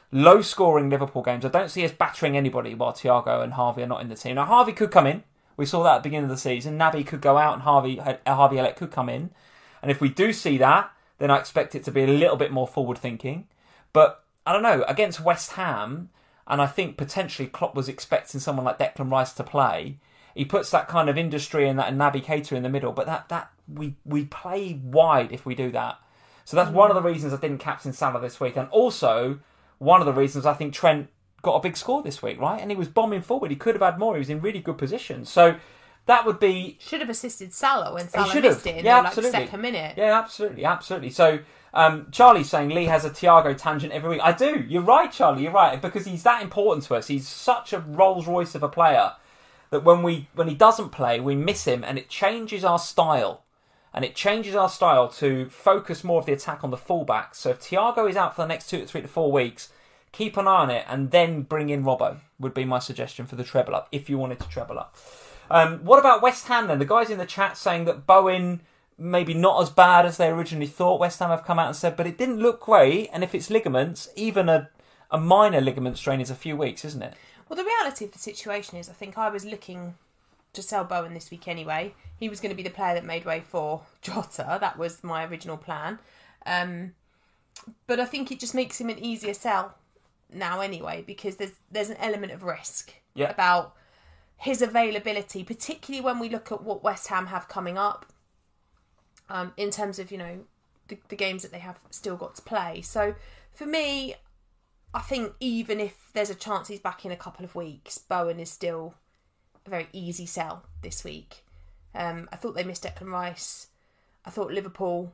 low-scoring Liverpool games. I don't see us battering anybody while Thiago and Harvey are not in the team. Now, Harvey could come in. We saw that at the beginning of the season. Naby could go out and Harvey uh, Harvey Elliott could come in. And if we do see that, then I expect it to be a little bit more forward-thinking. But, I don't know, against West Ham, and I think potentially Klopp was expecting someone like Declan Rice to play, he puts that kind of industry and that Naby Keita in the middle. But that that we, we play wide if we do that. So that's mm. one of the reasons I didn't captain Salah this week. And also, one of the reasons I think Trent got a big score this week, right? And he was bombing forward. He could have had more. He was in really good position. So that would be... Should have assisted Salah when Salah missed it in yeah, the like, second minute. Yeah, absolutely, absolutely. So um, Charlie's saying Lee has a Thiago tangent every week. I do. You're right, Charlie. You're right. Because he's that important to us. He's such a Rolls Royce of a player that when we when he doesn't play, we miss him and it changes our style. And it changes our style to focus more of the attack on the fullbacks. So if Thiago is out for the next two to three to four weeks, keep an eye on it and then bring in Robbo, would be my suggestion for the treble up, if you wanted to treble up. Um, what about West Ham then? The guys in the chat saying that Bowen maybe not as bad as they originally thought. West Ham have come out and said, but it didn't look great. And if it's ligaments, even a, a minor ligament strain is a few weeks, isn't it? Well, the reality of the situation is I think I was looking to sell Bowen this week anyway. He was going to be the player that made way for Jota. That was my original plan. Um, but I think it just makes him an easier sell now anyway, because there's there's an element of risk yeah. about his availability, particularly when we look at what West Ham have coming up um, in terms of, you know, the, the games that they have still got to play. So for me, I think even if there's a chance he's back in a couple of weeks, Bowen is still a very easy sell this week. Um, I thought they missed Declan Rice. I thought Liverpool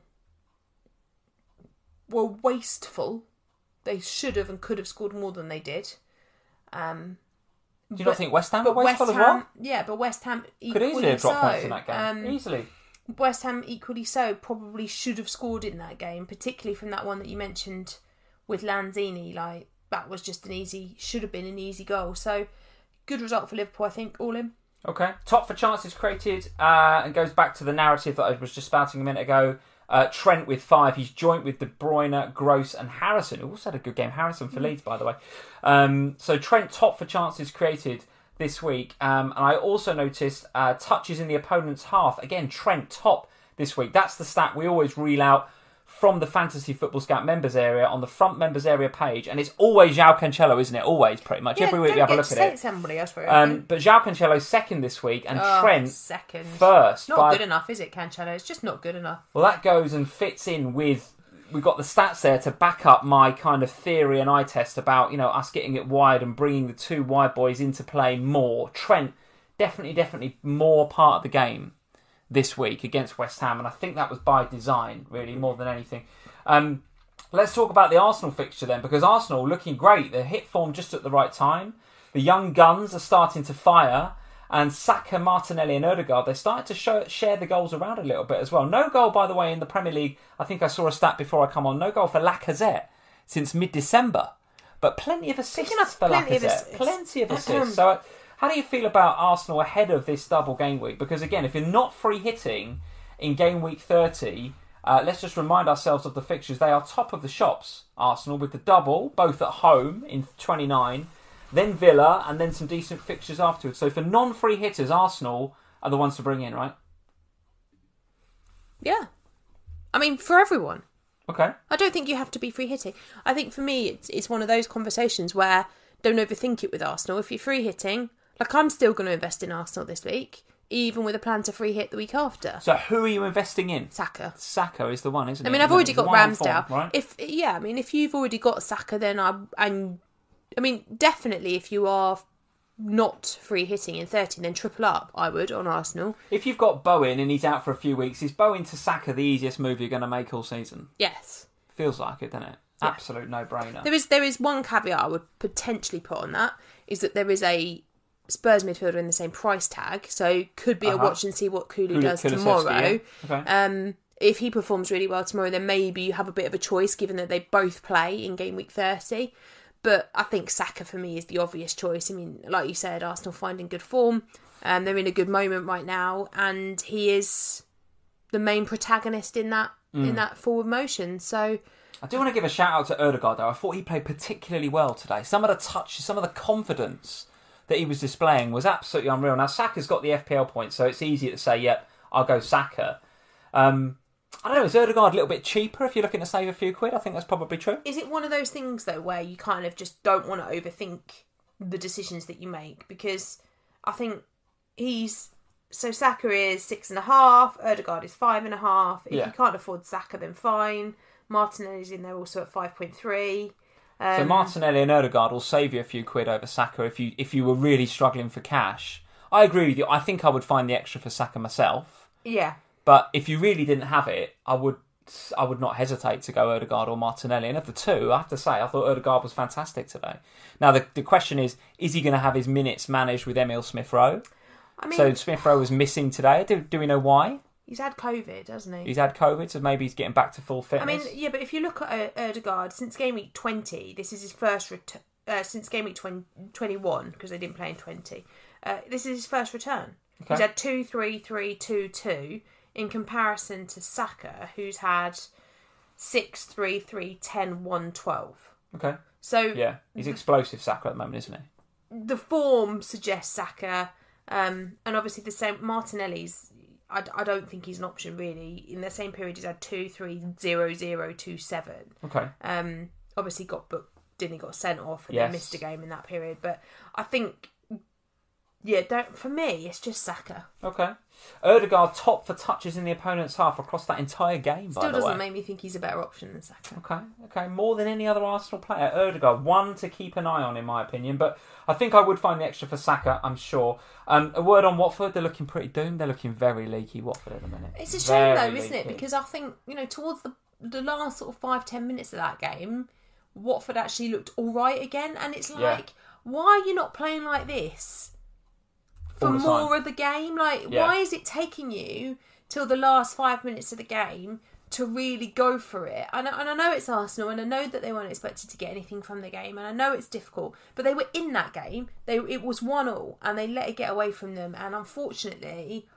were wasteful. They should have and could have scored more than they did. Um, Do you but, not think West Ham were wasteful West as well? Ham, yeah, but West Ham equally could easily have dropped so. points in that game. Um, easily. West Ham equally so probably should have scored in that game, particularly from that one that you mentioned with Lanzini. Like, that was just an easy, should have been an easy goal. So, good result for Liverpool, I think, all in. Okay. Top for chances created, uh, and goes back to the narrative that I was just spouting a minute ago. Uh, Trent with five. He's joint with De Bruyne, Gross and Harrison, who also had a good game. Harrison for Leeds, by the way. Um, so Trent top for chances created this week. Um, and I also noticed uh, touches in the opponent's half. Again, Trent top this week. That's the stat we always reel out from the Fantasy Football Scout members area on the front members area page. And it's always João Cancelo, isn't it? Always, pretty much. Yeah, Every week we have a look at it. Somebody else for um, but João Cancelo's second this week and oh, Trent second. first. Not by... good enough, is it, Cancelo? It's just not good enough. Well, that goes and fits in with... We've got the stats there to back up my kind of theory and eye test about, you know, us getting it wide and bringing the two wide boys into play more. Trent, definitely, definitely more part of the game this week against West Ham. And I think that was by design, really, more than anything. Um, let's talk about the Arsenal fixture then, because Arsenal looking great. They're hit form just at the right time. The young guns are starting to fire. And Saka, Martinelli and Odegaard, they're starting to show, share the goals around a little bit as well. No goal, by the way, in the Premier League. I think I saw a stat before I come on. No goal for Lacazette since mid-December. But plenty of assists for plenty Lacazette. Of assists. Plenty of assists. So uh, how do you feel about Arsenal ahead of this double game week? Because again, if you're not free hitting in game week thirty... Uh, let's just remind ourselves of the fixtures. They are top of the shops, Arsenal, with the double, both at home in twenty-nine, then Villa, and then some decent fixtures afterwards. So for non-free hitters, Arsenal are the ones to bring in, right? Yeah. I mean, for everyone. Okay. I don't think you have to be free hitting. I think for me, it's it's one of those conversations where don't overthink it with Arsenal. If you're free hitting, like I'm still going to invest in Arsenal this week, even with a plan to free hit the week after. So who are you investing in? Saka. Saka is the one, isn't it? I mean, I've already got Ramsdale. Form, right? If yeah, I mean, if you've already got Saka, then I and I mean, definitely if you are not free hitting in thirty, then triple up. I would on Arsenal. If you've got Bowen and he's out for a few weeks, is Bowen to Saka the easiest move you're going to make all season? Yes. Feels like it, doesn't it? Yeah. Absolute no-brainer. There is there is one caveat I would potentially put on that, is that there is a Spurs midfielder in the same price tag, so could be uh-huh. a watch and see what Kulu, Kulu does Kulu tomorrow. Okay. Um, if he performs really well tomorrow, then maybe you have a bit of a choice, given that they both play in game week thirty. But I think Saka for me is the obvious choice. I mean, like you said, Arsenal finding good form. Um, they're in a good moment right now, and he is the main protagonist in that mm. in that forward motion. So I do want to give a shout out to Ødegaard though. I thought he played particularly well today. Some of the touches, some of the confidence that he was displaying was absolutely unreal. Now Saka's got the F P L points, so it's easy to say, yep, I'll go Saka. Um, I don't know, is Ødegaard a little bit cheaper if you're looking to save a few quid? I think that's probably true. Is it one of those things though where you kind of just don't want to overthink the decisions that you make? Because I think he's... So Saka is six and a half, Ødegaard is five and a half. If Yeah. you can't afford Saka, then fine. Martinelli's in there also at five point three. Um, So Martinelli and Ødegaard will save you a few quid over Saka if you if you were really struggling for cash. I agree with you. I think I would find the extra for Saka myself. Yeah. But if you really didn't have it, I would I would not hesitate to go Ødegaard or Martinelli. And of the two, I have to say, I thought Ødegaard was fantastic today. Now, the, the question is, is he going to have his minutes managed with Emil Smith-Rowe? I mean, So Smith-Rowe was missing today. Do, do we know why? he's had COVID, hasn't he? He's had COVID, so maybe he's getting back to full I fitness. mean, yeah, but if you look at Ødegaard, since game week twenty, this is his first return. Uh, since game week twenty, twenty-one, because they didn't play in twenty. Uh, this is his first return. Okay. He's had two, three, three, two, two, in comparison to Saka, who's had six, three, three, ten, one, twelve. Okay. So Yeah, he's explosive, Saka, at the moment, isn't he? the form suggests Saka, um, and obviously the same Martinelli's. I, I don't think he's an option really. In the same period, he's had two, three, zero, zero, two, seven. Okay. Um, obviously got booked, didn't he? Got sent off and Yes. then missed a game in that period. But I think, yeah, don't, for me, it's just Saka. Okay. Ødegaard top for touches in the opponent's half across that entire game, by Still the way. doesn't make me think he's a better option than Saka. Okay, okay. More than any other Arsenal player. Ødegaard, one to keep an eye on, in my opinion. But I think I would find the extra for Saka, I'm sure. Um, a word on Watford. They're looking pretty doomed. They're looking very leaky, Watford, at the minute. It's a shame Very though, isn't it? leaky. Because I think, you know, towards the the last sort of five, ten minutes of that game, Watford actually looked all right again. And it's like, Yeah. why are you not playing like this for All the more time. of the game? Like, Yeah. why is it taking you till the last five minutes of the game to really go for it? And, and I know it's Arsenal, and I know that they weren't expected to get anything from the game, and I know it's difficult, but they were in that game. They it was one all, and they let it get away from them. And unfortunately,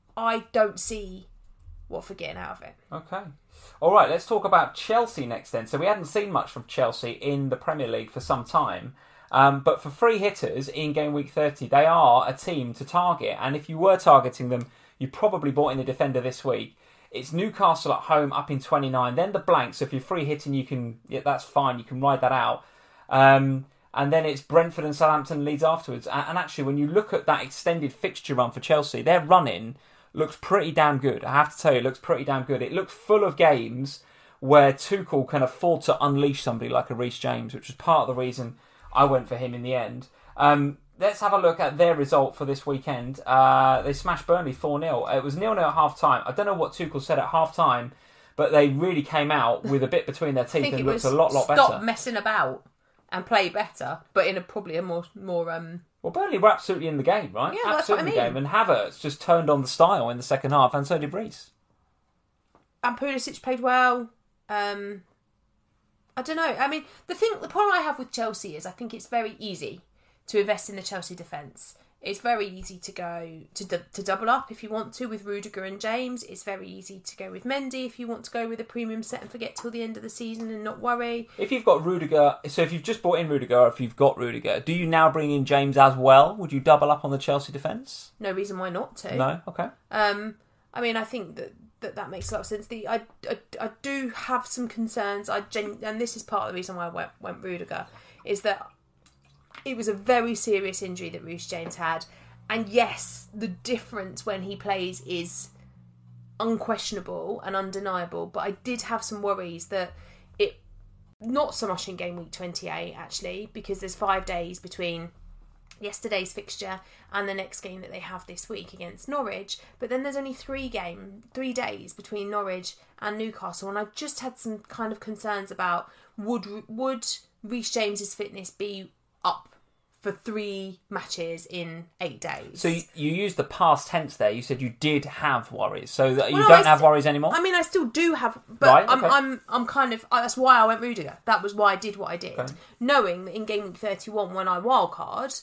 I don't see Watford getting out of it. Okay. All right, let's talk about Chelsea next then. So we hadn't seen much from Chelsea in the Premier League for some time. Um, but for free hitters in game week thirty, they are a team to target. And if you were targeting them, you probably bought in the defender this week. It's Newcastle at home up in twenty-nine, then the blank. So if you're free hitting, you can, yeah, that's fine. You can ride that out. Um, and then it's Brentford and Southampton Leeds afterwards. And, and actually, when you look at that extended fixture run for Chelsea, their running looks pretty damn good. I have to tell you, it looks pretty damn good. It looks full of games where Tuchel can afford to unleash somebody like a Reece James, which was part of the reason I went for him in the end. Um, let's have a look at their result for this weekend. Uh, they smashed Burnley four nil. It was nil nil at half-time. I don't know what Tuchel said at half-time, but they really came out with a bit between their I teeth think and it looked was a lot, lot stop better. messing about and play better, but in a probably a more more um. Well, Burnley were absolutely in the game, right? Yeah, that's absolutely what I in the game. And Havertz just turned on the style in the second half, and so did Reece. And Pulisic played well. Um, I don't know. I mean, the thing, the problem I have with Chelsea is I think it's very easy to invest in the Chelsea defence. It's very easy to go to d- to double up if you want to with Rudiger and James. It's very easy to go with Mendy if you want to go with a premium set and forget till the end of the season and not worry. If you've got Rudiger, so if you've just bought in Rudiger, or if you've got Rudiger, do you now bring in James as well? Would you double up on the Chelsea defence? No reason why not to. No? Okay. Um, I mean, I think that, that that makes a lot of sense. The I, I, I do have some concerns. I gen- and this is part of the reason why I went, went Rudiger, is that it was a very serious injury that Reece James had. And yes, the difference when he plays is unquestionable and undeniable. But I did have some worries that it, not so much in game week twenty-eight actually, because there's five days between yesterday's fixture and the next game that they have this week against Norwich. But then there's only three game, three days between Norwich and Newcastle. And I just had some kind of concerns about would would Reece James's fitness be up for three matches in eight days. So you, you used the past tense there. You said you did have worries. So that you Well, no, don't I have st- worries anymore? I mean, I still do have, but Right, I'm, okay. I'm, I'm kind of. That's why I went Rudiger. That was why I did what I did, Okay. knowing that in game week thirty-one, when I wildcard,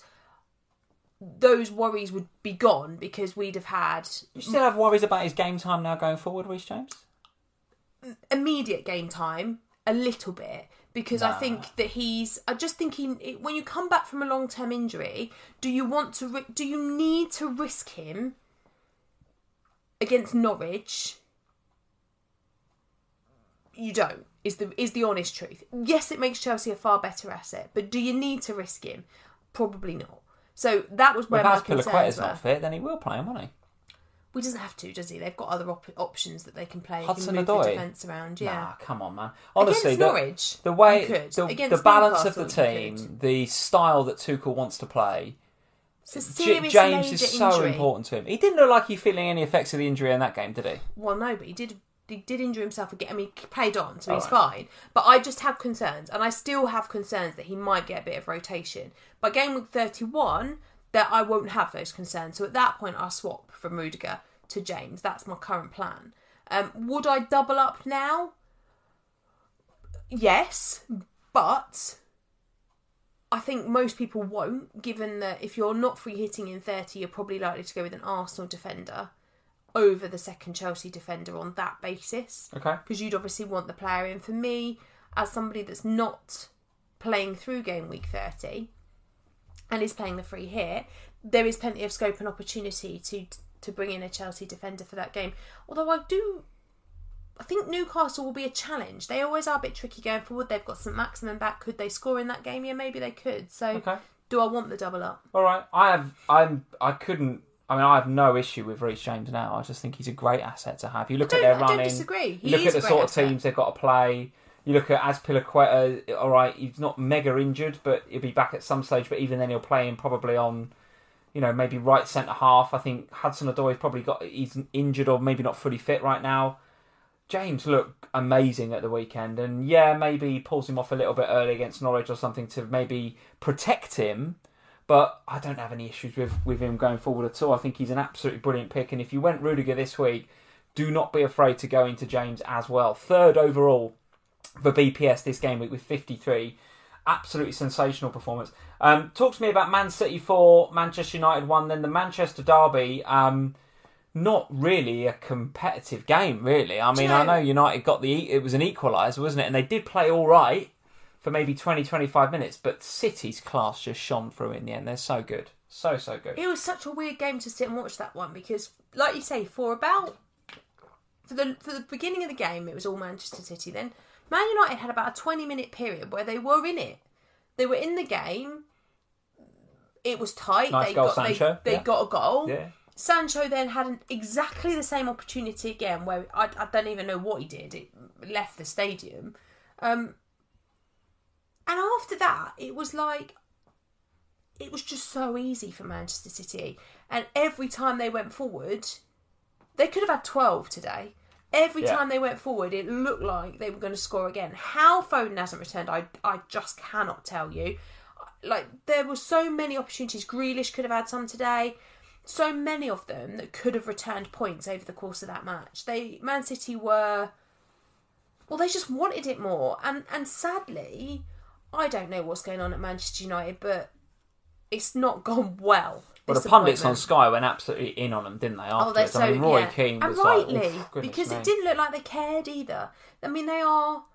those worries would be gone because we'd have had you still have worries about his game time now going forward, Reece James? immediate game time. a little bit. Because nah. I think that he's... I just think he, when you come back from a long-term injury, do you want to... Do you need to risk him against Norwich? You don't, is the is the honest truth. Yes, it makes Chelsea a far better asset, but do you need to risk him? Probably not. So that was where well, my concerns were. If Azpilicueta's not fit, then he will play him, won't he? Well, he doesn't have to, does he? They've got other op- options that they can play. He Hudson can move Odoi. the defence around. Yeah. Nah, come on, man. Honestly, Against the, Norwich, the way, you could. the, Against the balance of Newcastle, the you team, could. the style that Tuchel wants to play, It's a J- serious James major is so injury. important to him. He didn't look like he feeling any effects of the injury in that game, did he? Well, no, but he did. He did injure himself again. I mean, he played on, so All he's right. fine. But I just have concerns, and I still have concerns that he might get a bit of rotation. By game week thirty-one, that I won't have those concerns. So at that point, I'll swap from Rudiger to James. That's my current plan. Um, would I double up now? Yes, but I think most people won't, given that if you're not free hitting in thirty, you're probably likely to go with an Arsenal defender over the second Chelsea defender on that basis. Okay. Because you'd obviously want the player in. For me, as somebody that's not playing through game week thirty and is playing the free hit, there is plenty of scope and opportunity to to bring in a Chelsea defender for that game. Although I do, I think Newcastle will be a challenge. They always are a bit tricky going forward. They've got Saint Maximin back. Could they score in that game? Yeah, maybe they could. So, Okay. do I want the double up? All right. I have. I'm. I couldn't. I mean, I have no issue with Reece James now. I just think he's a great asset to have. You look I at don't, their I running. don't disagree. He You look is at a the great sort asset. of teams they've got to play. You look at Azpilicueta. All right, he's not mega injured, but he'll be back at some stage. But even then, he'll play him probably on, you know, maybe right centre half. I think Hudson Odoi's probably got he's injured or maybe not fully fit right now. James looked amazing at the weekend, and yeah, maybe he pulls him off a little bit early against Norwich or something to maybe protect him. But I don't have any issues with, with him going forward at all. I think he's an absolutely brilliant pick, and if you went Rudiger this week, do not be afraid to go into James as well. Third overall for B P S this game week with fifty-three. Absolutely sensational performance. Um, talk to me about Man City four, Manchester United one, then the Manchester derby. Um, not really a competitive game, really. I mean, you know, I know United got the... It was an equaliser, wasn't it? And they did play all right for maybe twenty, twenty-five minutes, but City's class just shone through in the end. They're so good. So, so good. It was such a weird game to sit and watch that one because, like you say, for about... For the, for the beginning of the game, it was all Manchester City. Then Man United had about a twenty-minute period where they were in it. They were in the game. It was tight. Nice they goal, got, Sancho. They, they Yeah. got a goal. Yeah. Sancho then had an, exactly the same opportunity again where I, I don't even know what he did. It left the stadium. Um, and after that, it was like... It was just so easy for Manchester City. And every time they went forward... They could have had twelve today. Every Yeah. time they went forward, it looked like they were going to score again. How Foden hasn't returned, I I just cannot tell you. Like, there were so many opportunities. Grealish could have had some today. So many of them that could have returned points over the course of that match. They Man City were... Well, they just wanted it more. And, and sadly, I don't know what's going on at Manchester United, but it's not gone well. Well, the pundits on Sky went absolutely in on them, didn't they? Oh, they're Afterwards, so, I mean, Roy yeah. Keane and was rightly, like, "Oof, goodness because me." it didn't look like they cared either. I mean, they are...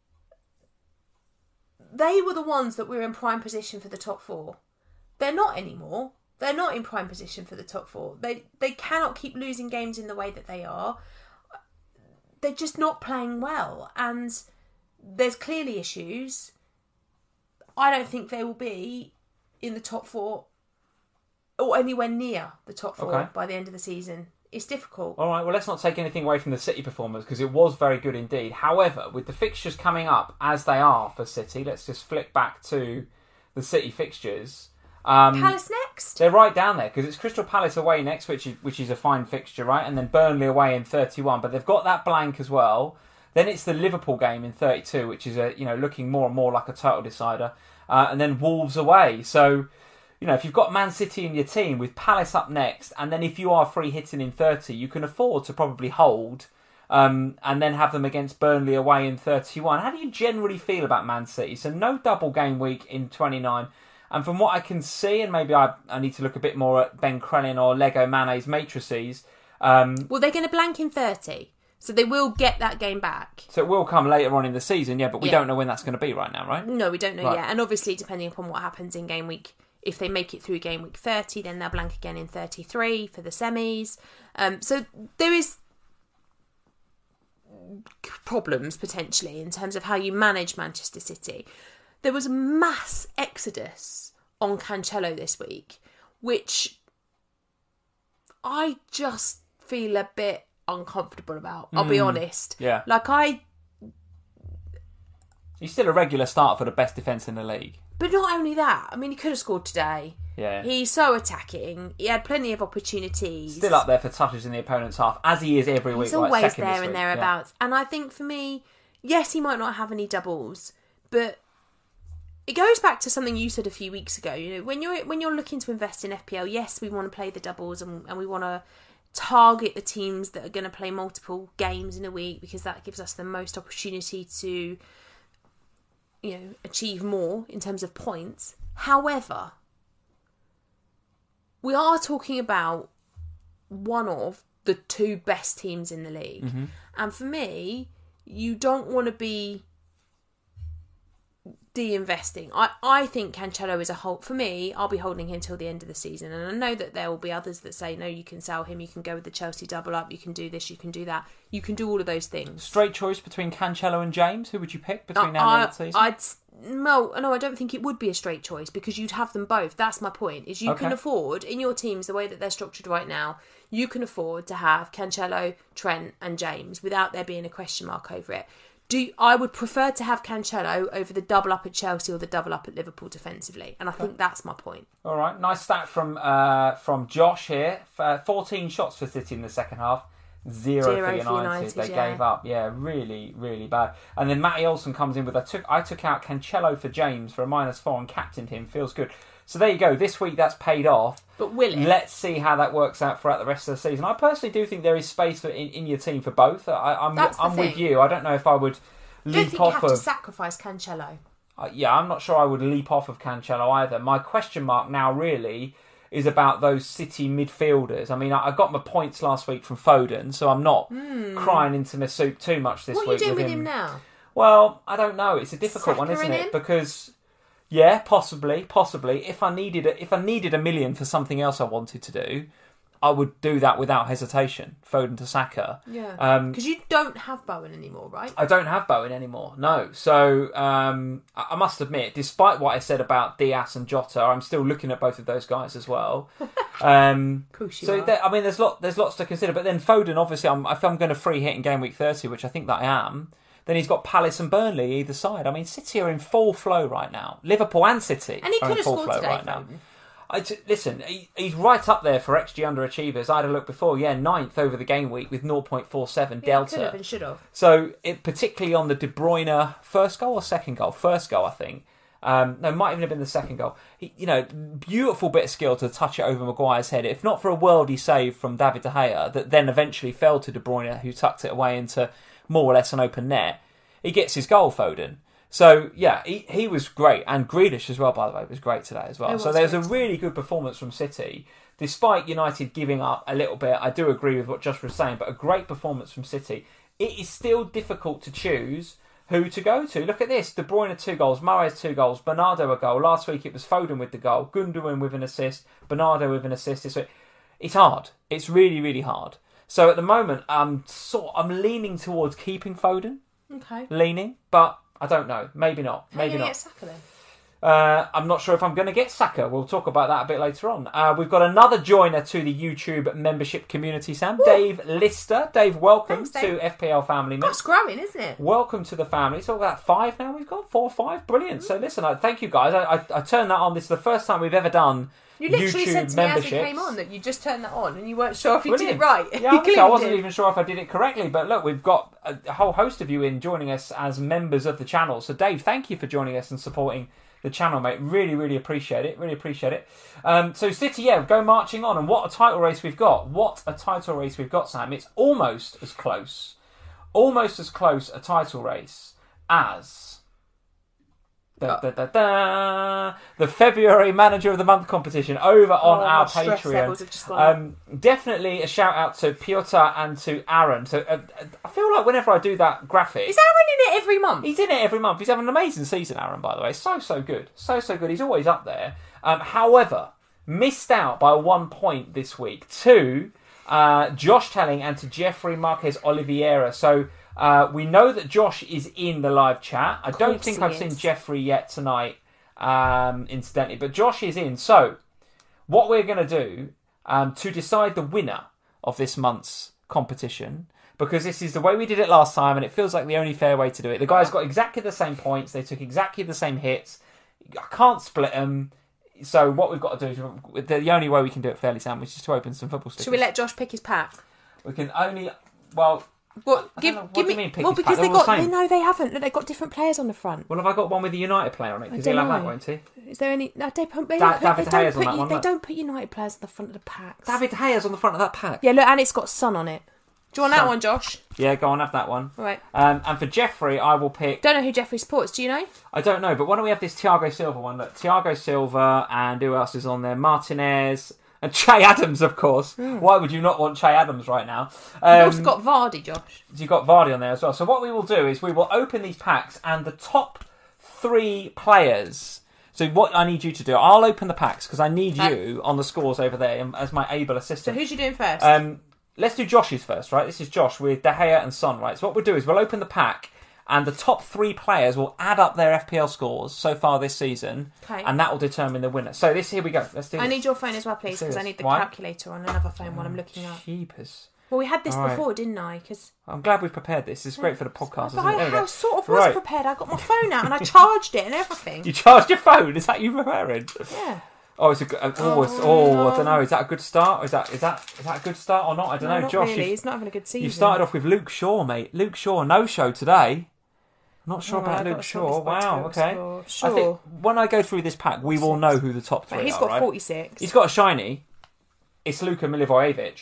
They were the ones that were in prime position for the top four. They're not anymore. They're not in prime position for the top four. They they cannot keep losing games in the way that they are. They're just not playing well. And there's clearly issues. I don't think they will be in the top four or anywhere near the top four Okay. by the end of the season. It's difficult. All right, well, let's not take anything away from the City performance because it was very good indeed. However, with the fixtures coming up as they are for City, let's just flick back to the City fixtures. Um, Palace next? They're right down there because it's Crystal Palace away next, which is which is a fine fixture, right? And then Burnley away in thirty-one, but they've got that blank as well. Then it's the Liverpool game in thirty-two, which is a you know looking more and more like a title decider, uh, and then Wolves away. So, you know, if you've got Man City in your team with Palace up next, and then if you are free hitting in thirty, you can afford to probably hold, um, and then have them against Burnley away in thirty-one. How do you generally feel about Man City? So no double game week in twenty-nine. And from what I can see, and maybe I, I need to look a bit more at Ben Crellin or Lego Mane's matrices. Um, Well, they're going to blank in thirty. So they will get that game back. So it will come later on in the season, yeah, but we Yeah. don't know when that's going to be right now, right? No, we don't know Right. yet. And obviously, depending upon what happens in game week, if they make it through game week thirty, then they'll blank again in thirty-three for the semis. Um, so there is problems potentially in terms of how you manage Manchester City. There was a mass exodus on Cancelo this week, which I just feel a bit uncomfortable about. I'll be honest. Yeah. Like I, He's still a regular starter for the best defence in the league. but not only that. I mean, he could have scored today. Yeah. He's so attacking. He had plenty of opportunities. Still up there for touches in the opponent's half, as he is every week. He's like always second there this and week. thereabouts. And I think for me, yes, he might not have any doubles, but it goes back to something you said a few weeks ago. You know, when you're when you're looking to invest in F P L, yes, we want to play the doubles and, and we want to target the teams that are going to play multiple games in a week because that gives us the most opportunity to, you know, achieve more in terms of points. However, we are talking about one of the two best teams in the league. Mm-hmm. And for me, you don't want to be de-investing. I, I think Cancelo is a hold. For me, I'll be holding him till the end of the season. And I know that there will be others that say, no, you can sell him, you can go with the Chelsea double up, you can do this, you can do that. You can do all of those things. Straight choice between Cancelo and James. Who would you pick between now and the I, end of the season? I'd no, no, I don't think it would be a straight choice because you'd have them both. That's my point. Is you Okay. can afford in your teams the way that they're structured right now. You can afford to have Cancelo, Trent, and James without there being a question mark over it. Do I would prefer to have Cancelo over the double up at Chelsea or the double up at Liverpool defensively, and I think that's my point. All right, nice stat from uh, from Josh here. Uh, fourteen shots for City in the second half, zero, Zero for for United. United, They yeah. gave up. Yeah, really, really bad. And then Matty Olsen comes in with I took I took out Cancelo for James for a minus four and captained him. Feels good. So there you go. This week that's paid off. But will it? Let's see how that works out throughout the rest of the season. I personally do think there is space for in, in your team for both. I, I'm That's the I'm with thing. you. I don't know if I would I don't leap think you off have of. to sacrifice Cancelo. Uh, yeah, I'm not sure I would leap off of Cancelo either. My question mark now really is about those City midfielders. I mean, I, I got my points last week from Foden, so I'm not crying into my soup too much this What are you week doing with with him. him now? Well, I don't know. It's a difficult one, isn't Sackering it? him? Because yeah, possibly, possibly. If I needed a, if I needed a million for something else I wanted to do, I would do that without hesitation. Foden to Saka. Yeah. Um, Because you don't have Bowen anymore, right? I don't have Bowen anymore, no. So um, I I must admit, despite what I said about Diaz and Jota, I'm still looking at both of those guys as well. Um, Of course you so are. there, I mean, there's lot, there's lots to consider. But then Foden, obviously, I'm, if I'm going to free hit in game week thirty, which I think that I am, then he's got Palace and Burnley either side. I mean, City are in full flow right now. Liverpool and City And he are could in have full scored flow today, right now. Foden. I t- listen, he, he's right up there for X G underachievers. I had a look before, yeah, ninth over the game week with zero point four seven Yeah, delta. could have and should have. So, it, particularly on the De Bruyne first goal or second goal? First goal, I think. Um, no, might even have been the second goal. He, you know, beautiful bit of skill to touch it over Maguire's head. If not for a worldy save from David De Gea, that then eventually fell to De Bruyne, who tucked it away into more or less an open net, he gets his goal, Foden. So, yeah, he, he was great. And Grealish as well, by the way, was great today as well. It So was there's a great. really good performance from City. Despite United giving up a little bit, I do agree with what Josh was saying, but a great performance from City. It is still difficult to choose who to go to. Look at this. De Bruyne two goals, Mahrez two goals, Bernardo a goal. Last week it was Foden with the goal, Gundogan with an assist, Bernardo with an assist this week. It's hard. It's really, really hard. So at the moment, I'm sort I'm leaning towards keeping Foden. Okay. Leaning, but I don't know. Maybe not. How are you Maybe going to not. get Saka then? Uh, I'm not sure if I'm going to get Saka. We'll talk about that a bit later on. Uh, we've got another joiner to the YouTube membership community, Sam. Woo. Dave Lister. Dave, welcome Thanks, Dave. to F P L Family. Mate. That's growing, isn't it? Welcome to the family. So about five now we've got? Four or five? Brilliant. So listen, I, thank you guys. I, I, I turned that on. This is the first time we've ever done You literally YouTube said to me as memberships. it came on that you just turned that on and you weren't sure if you Brilliant. did it right. Yeah, You honestly, I clearly wasn't did. even sure if I did it correctly, but look, we've got a, a whole host of you in joining us as members of the channel. So Dave, thank you for joining us and supporting the channel, mate. Really, really appreciate it. Really appreciate it. Um, so City, yeah, go marching on. And what a title race we've got. What a title race we've got, Sam. It's almost as close, almost as close a title race as Da, da, da, da. The February Manager of the Month competition over on Oh, our my stress levels have Patreon. just gone up. Um, definitely a shout out to Piotr and to Aaron. So uh, I feel like whenever I do that graphic, Is Aaron in it every month? he's in it every month. He's having an amazing season, Aaron. By the way, so so good, so so good. He's always up there. Um, however, missed out by one point this week to uh, Josh Telling and to Jeffrey Marquez Oliveira. So. Uh, we know that Josh is in the live chat. I don't think I've he seen is. Jeffrey yet tonight, um, incidentally, but Josh is in. So, what we're going to do um, to decide the winner of this month's competition, because this is the way we did it last time, and it feels like the only fair way to do it. The guys got exactly the same points. They took exactly the same hits. I can't split them. So, what we've got to do is the only way we can do it fairly, Sam, is just to open some football stickers. Should we let Josh pick his pack? We can only well. What? I Give, don't know, what give do me. you mean, pick well, his because pack? they They're all got. the They, same. no, they haven't. Look, they've got different players on the front. Well, have I got one with the United player on it? Because I he'll don't have that, know. won't he? Is there any? No, they, put, they, Da- don't put, David they Hayes don't on put that you, one, They look. don't put United players on the front of the packs. David Hayes on the front of that pack. Yeah, look, and it's got Sun on it. Do you want that Sun. one, Josh? Yeah, go on, have that one. All right. Um, and for Jeffrey, I will pick... Don't know who Jeffrey supports. Do you know? I don't know, but why don't we have this Thiago Silva one? Look, Thiago Silva, and who else is on there? Martinez, and Che Adams, of course. Why would you not want Che Adams right now? Um, You've also got Vardy, Josh. You've got Vardy on there as well. So what we will do is we will open these packs, and the top three players... So what I need you to do, I'll open the packs, because I need Uh, you on the scores over there as my able So assistant. who's you doing first? Um, let's do Josh's first, right? This is Josh with De Gea and Son, right? So what we'll do is we'll open the pack, and the top three players will add up their F P L scores so far this season, Okay. and that will determine the winner. So this, here we go. Let's do I this. need your phone as well, please, Let's do because I this. need the Why? calculator on another phone while I'm looking up. Cheapers. Well, we had this All right. before, didn't I? Because I'm glad we've prepared this. It's great for the podcast, isn't I, it? There we I go. sort of was Right. prepared. I got my phone out and I charged it and everything. You charged your phone? Is that you preparing? Yeah. Oh, it's a good. Oh, oh, it's, oh I don't know. Is that a good start? Or is that is that is that a good start or not? I don't No, know. not Josh, really. you've- He's not having a good season. you started off with Luke Shaw, mate. Luke Shaw, no show today. Not sure All right, about I've Luke got to sort this Shaw. by Wow, total okay. score. I Sure. think when I go through this pack, we will know who the top three But he's are, got right? forty-six. He's got a shiny. It's Luka Milivojevic.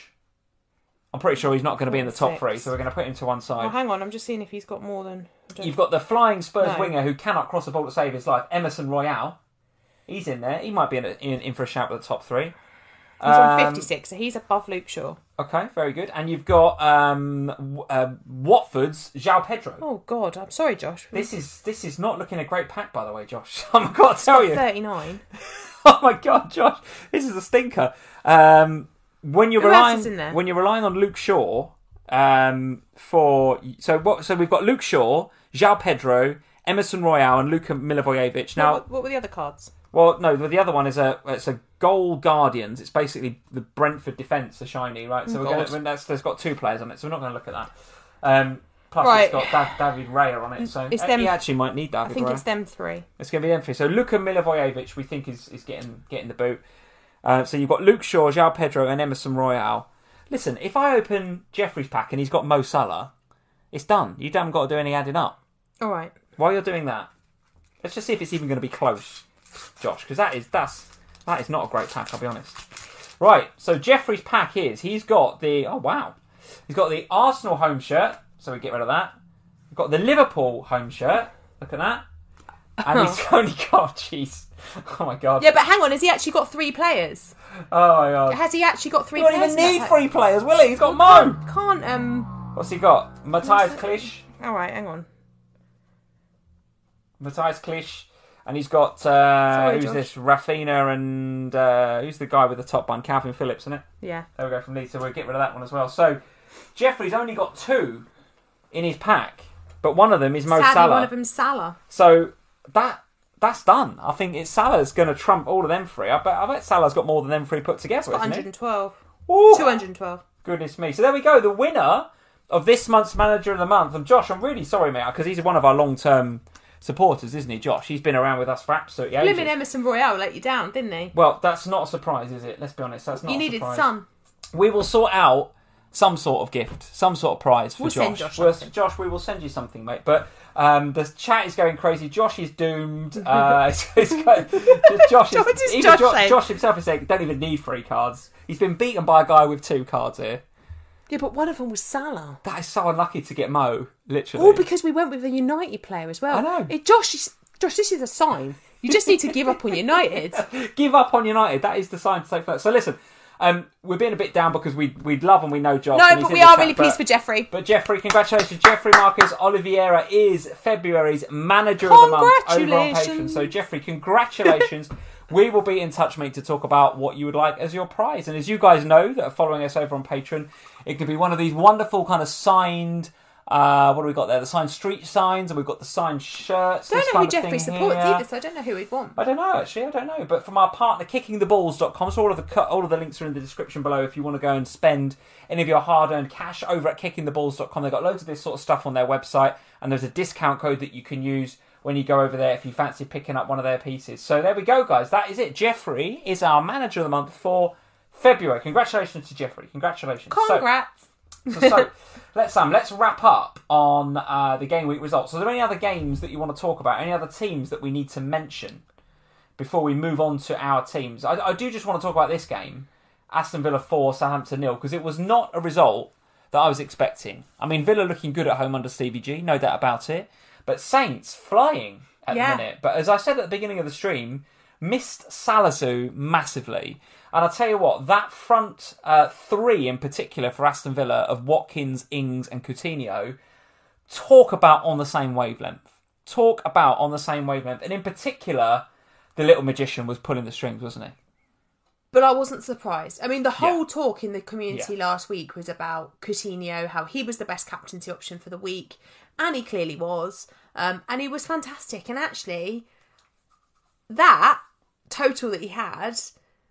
I'm pretty sure he's not going to be in the top three, forty-six. so we're going to put him to one Oh, side. hang on. I'm just seeing if he's got more than... I don't- You've got the flying Spurs No. winger who cannot cross the ball to save his life, Emerson Royale. He's in there. He might be in, in, in for a shout at the top three. He's on Um, fifty-six, so he's above Luke Shaw. Okay, very good. And you've got um, w- uh, Watford's João Pedro. Oh, God. I'm sorry, Josh. This is this is not looking a great pack, by the way, Josh. I've got to tell you. thirty-nine. Oh my God, Josh, this is a stinker. Um, when you're Who else relying is in there? when you're relying on Luke Shaw um, for so what? So we've got Luke Shaw, João Pedro, Emerson Royale, and Luka Milivojevic. Now, what, what were the other cards? well, no, the other one is a it's a Goal Guardians. It's basically the Brentford defence, the shiny, right? So Oh, we're God. gonna, that's, there's got two players on it, so we're not going to look at that. Um, plus, Right. it's got da- David Raya on it, so It's uh, them- he actually might need David I think Raya. it's them three. It's going to be them three. So Luka Milivojevic, we think is, is getting getting the boot. Uh, so you've got Luke Shaw, João Pedro, and Emerson Royale. Listen, if I open Jeffrey's pack and he's got Mo Salah, it's done. You haven't got to do any adding up. All right. While you're doing that, let's just see if it's even going to be close, Josh, because that is that's that is not a great pack. I'll be honest. Right. So Jeffrey's pack is he's got the oh wow, he's got the Arsenal home shirt. So we get rid of that. We've got the Liverpool home shirt. Look at that. And he's only got jeez. Oh my God. Yeah, but hang on. Has he actually got three players? Oh my God. Has he actually got three He won't players? even in that need pack? three players, will he? He's got Mo. Can't, can't, um... What's he got? Matthias Klisch. All right, hang on. Matthias Klisch. And he's got, uh, Sorry, who's Josh. this? Rafinha and, uh, who's the guy with the top bun? Calvin Phillips, isn't it? Yeah. There we go from Leeds, so we'll get rid of that one as well. So, Jeffrey's only got two in his pack, but one of them is Mo Sadly, Salah. one of them's Salah. So, that that's done. I think it's Salah's going to trump all of them three. I bet, I bet Salah's got more than them three put together, Got isn't one hundred twelve. he? Ooh. two hundred twelve. Goodness me. So there we go. The winner of this month's Manager of the Month. And Josh, I'm really sorry, mate, because he's one of our long-term supporters, isn't he, Josh? He's been around with us for absolutely ages. Blimmin' Emerson Royale let you down, didn't he? Well, that's not a surprise, is it? Let's be honest. That's not You a needed surprise. Sun. We will sort out some sort of gift, some sort of prize for We'll Josh. send Josh We'll- something. Josh, we will send you something, mate. But um, the chat is going crazy. Josh is doomed. Uh, it's, it's got, Josh, is, What is even Josh Jo- saying? Josh himself is saying, don't even need three cards. He's been beaten by a guy with two cards here. Yeah, but one of them was Salah. That is so unlucky to get Mo, literally. All because we went with a United player as well. I know. It, Josh is... Josh, this is a sign. You just need to give up on United. Give up on United. That is the sign to take first. So listen, um, we're being a bit down because we we'd love and we know Josh. No, but we are chat, really pleased for Jeffrey. But Jeffrey, congratulations. Jeffrey Marcus Oliveira is February's Manager of the Month over on Patreon. So Jeffrey, congratulations. We will be in touch, mate, to talk about what you would like as your prize. And as you guys know that are following us over on Patreon, it could be one of these wonderful kind of signed... Uh, what do we got there? The signed street signs, and we've got the signed shirts. I don't know who Jeffrey supports here. either, so I don't know who we'd want. I don't know, actually. I don't know. But from our partner, kicking the balls dot com, so all of the all of the links are in the description below if you want to go and spend any of your hard-earned cash over at kicking the balls dot com. They've got loads of this sort of stuff on their website, and there's a discount code that you can use when you go over there if you fancy picking up one of their pieces. So there we go, guys. That is it. Jeffrey is our Manager of the Month for February. Congratulations to Jeffrey. Congratulations. Congrats. So, so, so let's um let's wrap up on uh, the game week results. So, are there any other games that you want to talk about? Any other teams that we need to mention before we move on to our teams? I, I do just want to talk about this game, Aston Villa four, Southampton nil, because it was not a result that I was expecting. I mean, Villa looking good at home under Stevie G, no doubt about it. But Saints flying at yeah. the minute. But as I said at the beginning of the stream, missed Salisu massively. And I'll tell you what, that front uh, three in particular for Aston Villa of Watkins, Ings and Coutinho, talk about on the same wavelength. Talk about on the same wavelength. And in particular, the little magician was pulling the strings, wasn't he? But I wasn't surprised. I mean, the whole Yeah. talk in the community Yeah. last week was about Coutinho, how he was the best captaincy option for the week. And he clearly was. Um, and he was fantastic. And actually, that total that he had...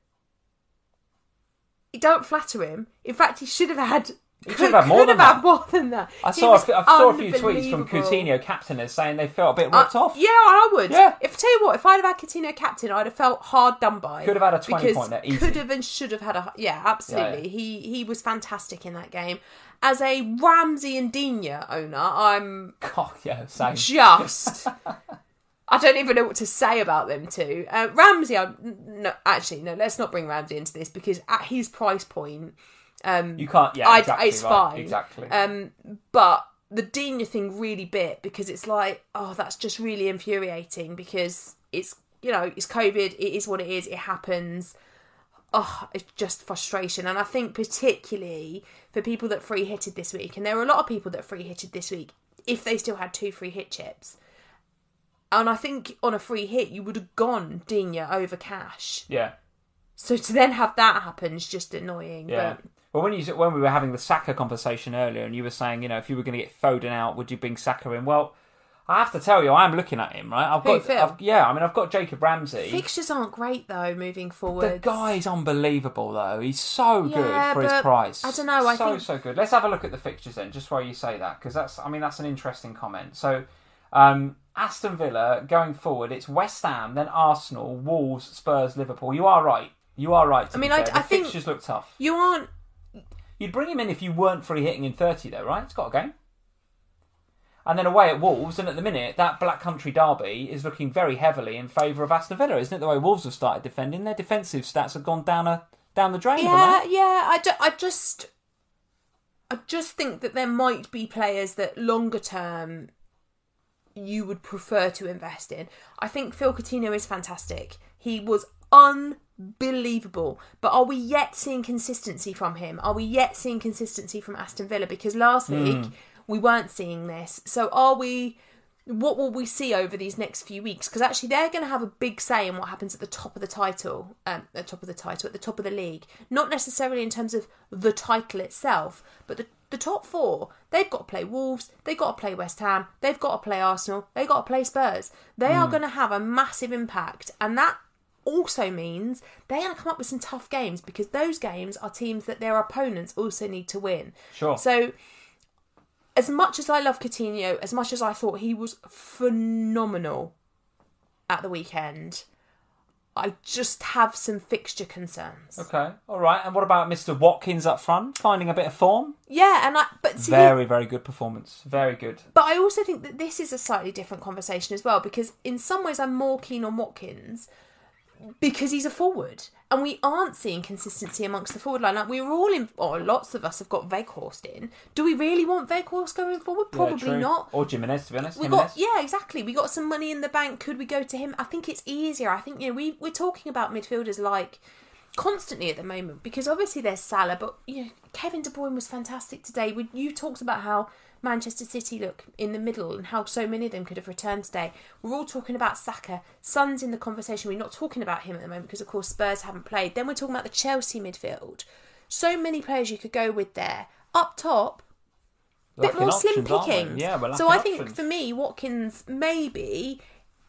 It don't flatter him. In fact, he should have had. He should have had more could than have had that. more than that. I He saw, a, was I saw a few tweets from unbelievable. Coutinho captainers saying they felt a bit ripped Uh, off. Yeah, I would. Yeah. If I tell you what, if I'd have had Coutinho captain, I'd have felt hard done by. Could have had a twenty because point there, easy. Could have and should have had a. Yeah, absolutely. Yeah, yeah. He he was fantastic in that game. As a Ramsey and Digne owner, I'm God, yeah, same. just. I don't even know what to say about them two. Uh, Ramsey, I, no, actually, no, let's not bring Ramsey into this because at his price point, um, You can't, yeah, I, exactly, it's right, fine. Exactly. Um, but the Digne thing really bit because it's like, oh, that's just really infuriating because it's, you know, it's COVID, it is what it is, it happens. Oh, it's just frustration. And I think particularly for people that free hitted this week, and there were a lot of people that free hitted this week, if they still had two free hit chips. And I think on a free hit, you would have gone Digne over Cash. yeah. So to then have that happen is just annoying. Yeah. But Well, when you when we were having the Saka conversation earlier, and you were saying, you know, if you were going to get Foden out, would you bring Saka in? Well, I have to tell you, I'm looking at him, right? I've Who, got, Phil? I've, yeah, I mean, I've got Jacob Ramsey. fixtures aren't great though moving forward. The guy's unbelievable, though. He's so good Yeah, for his but price. I don't know, I so think- so good. Let's have a look at the fixtures then, just while you say that, because that's, I mean, that's an interesting comment. So, um, Aston Villa going forward, it's West Ham, then Arsenal, Wolves, Spurs, Liverpool. You are right. You are right. To I be mean, fair. I- the I think- fixtures look tough. You aren't. You'd bring him in if you weren't free hitting in thirty, though, right? It's got a game. And then away at Wolves, and at the minute, that Black Country derby is looking very heavily in favour of Aston Villa, isn't it? The way Wolves have started defending, their defensive stats have gone down a down the drain. Yeah, haven't they? yeah. I, ju- I just, I just think that there might be players that longer term you would prefer to invest in. I think Phil Coutinho is fantastic. He was unbelievable. But are we yet seeing consistency from him? Are we yet seeing consistency from Aston Villa? Because last week we weren't seeing this. So are we... What will we see over these next few weeks? Because actually they're going to have a big say in what happens at the top of the title, um, at the top of the title, at the top of the league. Not necessarily in terms of the title itself, but the, the top four. They've got to play Wolves, they've got to play West Ham, they've got to play Arsenal, they've got to play Spurs. They are going to have a massive impact, and that also means they're going to come up with some tough games because those games are teams that their opponents also need to win. Sure. So... As much as I love Coutinho, as much as I thought he was phenomenal at the weekend, I just have some fixture concerns. Okay, all right. And what about Mister Watkins up front, finding a bit of form? Yeah, and I but see, Very, very good performance. Very good. but I also think that this is a slightly different conversation as well because in some ways I'm more keen on Watkins because he's a forward. And we aren't seeing consistency amongst the forward line. Like we were all in, or lots of us have got Weghorst in. Do we really want Weghorst going forward? Probably yeah, not. Or Jimenez, to be honest. We got, yeah, exactly. We got some money in the bank. Could we go to him? I think it's easier. I think, you know, we, we're talking about midfielders like constantly at the moment because obviously there's Salah, but you know, Kevin De Bruyne was fantastic today. We, you talked about how Manchester City look in the middle and how so many of them could have returned today. We're all talking about Saka. Son's in the conversation. We're not talking about him at the moment because, of course, Spurs haven't played. Then we're talking about the Chelsea midfield. So many players you could go with there. Up top, a bit more slim picking. Yeah, so I think, for me, Watkins maybe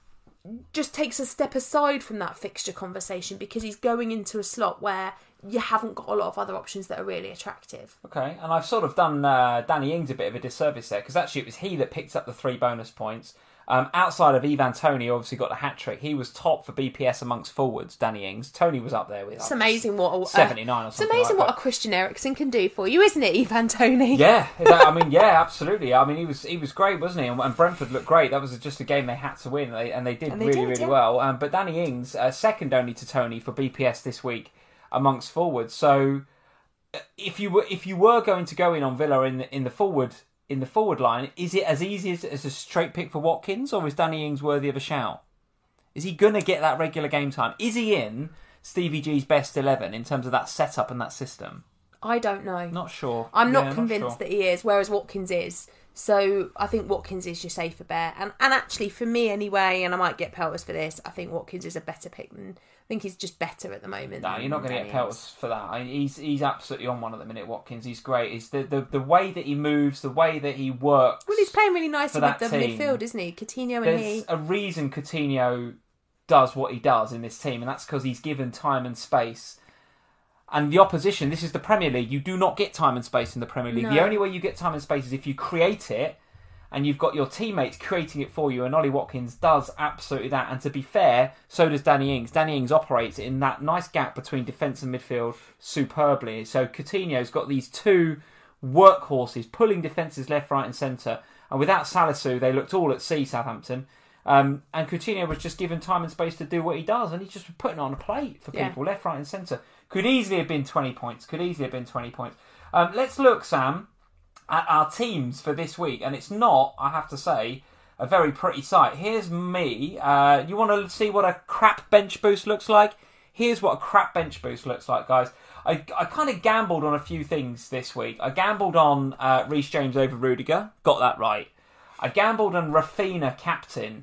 just takes a step aside from that fixture conversation because he's going into a slot where you haven't got a lot of other options that are really attractive. Okay, and I've sort of done uh, Danny Ings a bit of a disservice there because actually it was he that picked up the three bonus points. Um, outside of Ivan Toney, obviously got the hat-trick. He was top for B P S amongst forwards, Danny Ings. Tony was up there with... It's amazing what a... seventy-nine or something It's amazing like what that. a Christian Eriksen can do for you, isn't it, Ivan Toney? Yeah, that, I mean, yeah, absolutely. I mean, he was he was great, wasn't he? And, and Brentford looked great. That was just a game they had to win, and they, and they did And they really, did, really yeah. well. Um, but Danny Ings, uh, second only to Tony for B P S this week amongst forwards. So if you were if you were going to go in on Villa in the, in the forward in the forward line, is it as easy as, as a straight pick for Watkins, or is Danny Ings worthy of a shout? Is he going to get that regular game time? Is he in Stevie G's best eleven in terms of that setup and that system? I don't know. Not sure. I'm not Yeah, convinced not sure. that he is, whereas Watkins is. So I think Watkins is your safer bet. And and actually, for me anyway, and I might get pelters for this, I think Watkins is a better pick than... I think he's just better at the moment. No, you're not going to get Danny pelters Ings. for that. I, he's he's absolutely on one at the minute, Watkins. He's great. He's the, the, the way that he moves, the way that he works. Well, he's playing really nicely for with the that team. midfield, isn't he? Coutinho and There's he. a reason Coutinho does what he does in this team, and that's because he's given time and space. And the opposition, this is the Premier League, you do not get time and space in the Premier League. No. The only way you get time and space is if you create it, and you've got your teammates creating it for you, and Ollie Watkins does absolutely that. And to be fair, so does Danny Ings. Danny Ings operates in that nice gap between defence and midfield superbly. So Coutinho's got these two workhorses pulling defences left, right and centre. And without Salisu, they looked all at sea, Southampton. Um, and Coutinho was just given time and space to do what he does, and he's just putting it on a plate for people, Yeah. left, right and centre. Could easily have been twenty points. Could easily have been twenty points. Um, let's look, Sam, at our teams for this week, and it's not, I have to say, a very pretty sight. Here's me. Uh, you want to see what a crap bench boost looks like? Here's what a crap bench boost looks like, guys. I, I kind of gambled on a few things this week. I gambled on uh, Reece James over Rudiger. Got that right. I gambled on Rafinha captain.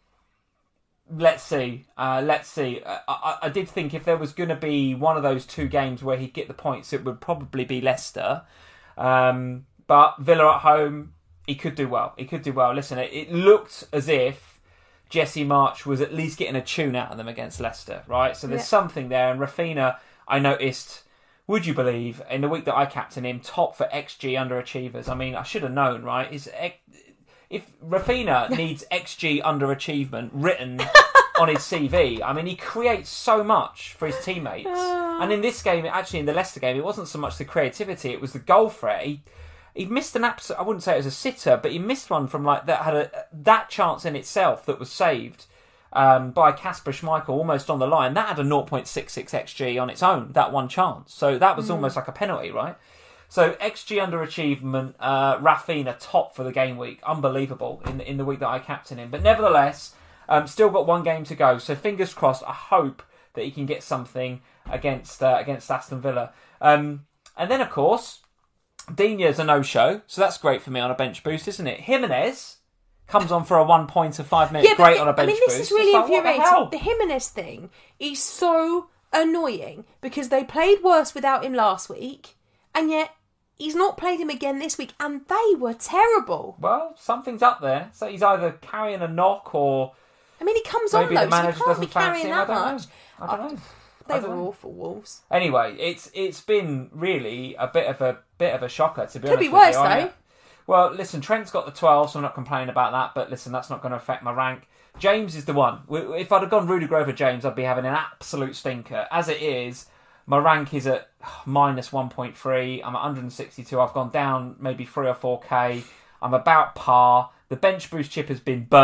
Let's see. Uh, let's see. Uh, I, I did think if there was going to be one of those two games where he'd get the points, it would probably be Leicester. Um... But Villa at home, he could do well. He could do well. Listen, it, it looked as if Jesse March was at least getting a tune out of them against Leicester, right? So there's Yeah. something there. And Rafinha, I noticed, would you believe, in the week that I captained him, top for X G underachievers. I mean, I should have known, right? Is if Rafinha needs X G underachievement written on his C V, I mean, he creates so much for his teammates. And in this game, actually in the Leicester game, it wasn't so much the creativity, it was the goal threat. He, He missed an absolute, I wouldn't say it was a sitter, but he missed one from like that had a that chance in itself that was saved um, by Kasper Schmeichel almost on the line. That had a zero point six six X G on its own, that one chance. So that was mm. almost like a penalty, right? So X G underachievement, uh, Rafinha top for the game week. Unbelievable in, in the week that I captained him. But nevertheless, um, still got one game to go. So fingers crossed, I hope that he can get something against, uh, against Aston Villa. Um, and then, of course, Dina's a no-show, so that's great for me on a bench boost, isn't it? Jimenez comes on for a one-pointer, five-minute, yeah, great the, on a bench I mean, this boost. is really It's like, what the hell? infuriating. The, the Jimenez thing is so annoying because they played worse without him last week, and yet he's not played him again this week, and they were terrible. Well, something's up there. So he's either carrying a knock or I mean, he comes maybe on the though, so manager he can't be doesn't fancy carrying him. I that don't much. know. I don't know. They I were don't know. awful, Wolves. Anyway, it's it's been really a bit of a bit of a shocker, to be Could honest. be with worse you. I- though. Well, listen, Trent's got the twelve, so I'm not complaining about that. But listen, that's not going to affect my rank. James is the one. If I'd have gone Rudiger over James, I'd be having an absolute stinker. As it is, my rank is at minus one point three. I'm at one hundred sixty-two. I've gone down maybe three or four K. I'm about par. The bench boost chip has been burnt.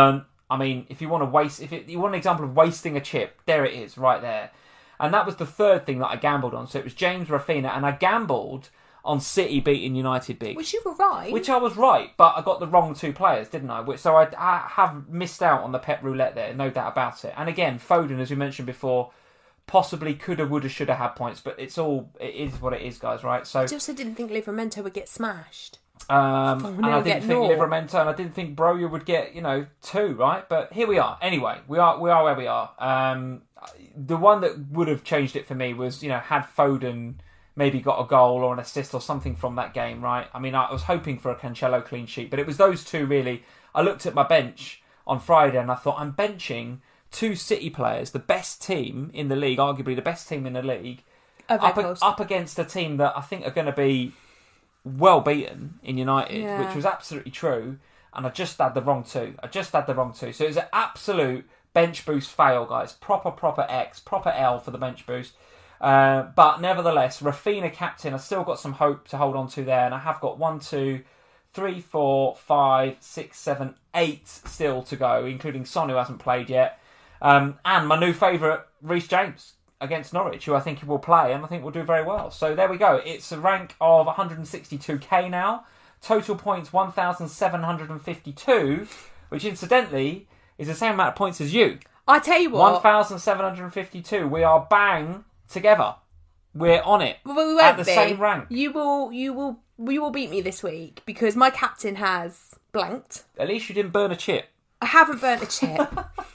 I mean, if you want to waste, if it, you want an example of wasting a chip, there it is, right there. And that was the third thing that I gambled on. So it was James Rafinha, and I gambled on City beating United big. Which you were right. Which I was right, but I got the wrong two players, didn't I? Which, so I, I have missed out on the pet roulette there, no doubt about it. And again, Foden, as we mentioned before, possibly coulda, woulda, shoulda had points, but it's all, it is what it is, guys, right? So I also didn't think Livramento would get smashed. Um, Oh, and no, I didn't get think naught. Livramento, and I didn't think Broja would get, you know, two, right? But here we are. Anyway, we are we are where we are. Um, the one that would have changed it for me was, you know, had Foden maybe got a goal or an assist or something from that game, right? I mean, I was hoping for a Cancelo clean sheet, but it was those two really. I looked at my bench on Friday and I thought, I'm benching two City players, the best team in the league, arguably the best team in the league, Of up, Eccles. up against a team that I think are going to be well beaten in United, Yeah. which was absolutely true, and I just had the wrong two. I just had the wrong two. So it was an absolute bench boost fail, guys. Proper, proper X, proper L for the bench boost. Uh, but nevertheless, Rafinha captain, I've still got some hope to hold on to there, and I have got one, two, three, four, five, six, seven, eight still to go, including Son, who hasn't played yet. Um, and my new favourite, Reece James, against Norwich, who I think will play and I think will do very well. So there we go. It's a rank of one hundred sixty-two k now. Total points one thousand seven hundred fifty-two, which incidentally is the same amount of points as you. I tell you what. one thousand seven hundred fifty-two. We are bang together. We're on it. Well, we won't at the be. same rank. You will, you will, you will beat me this week because my captain has blanked. At least you didn't burn a chip. I haven't burnt a chip.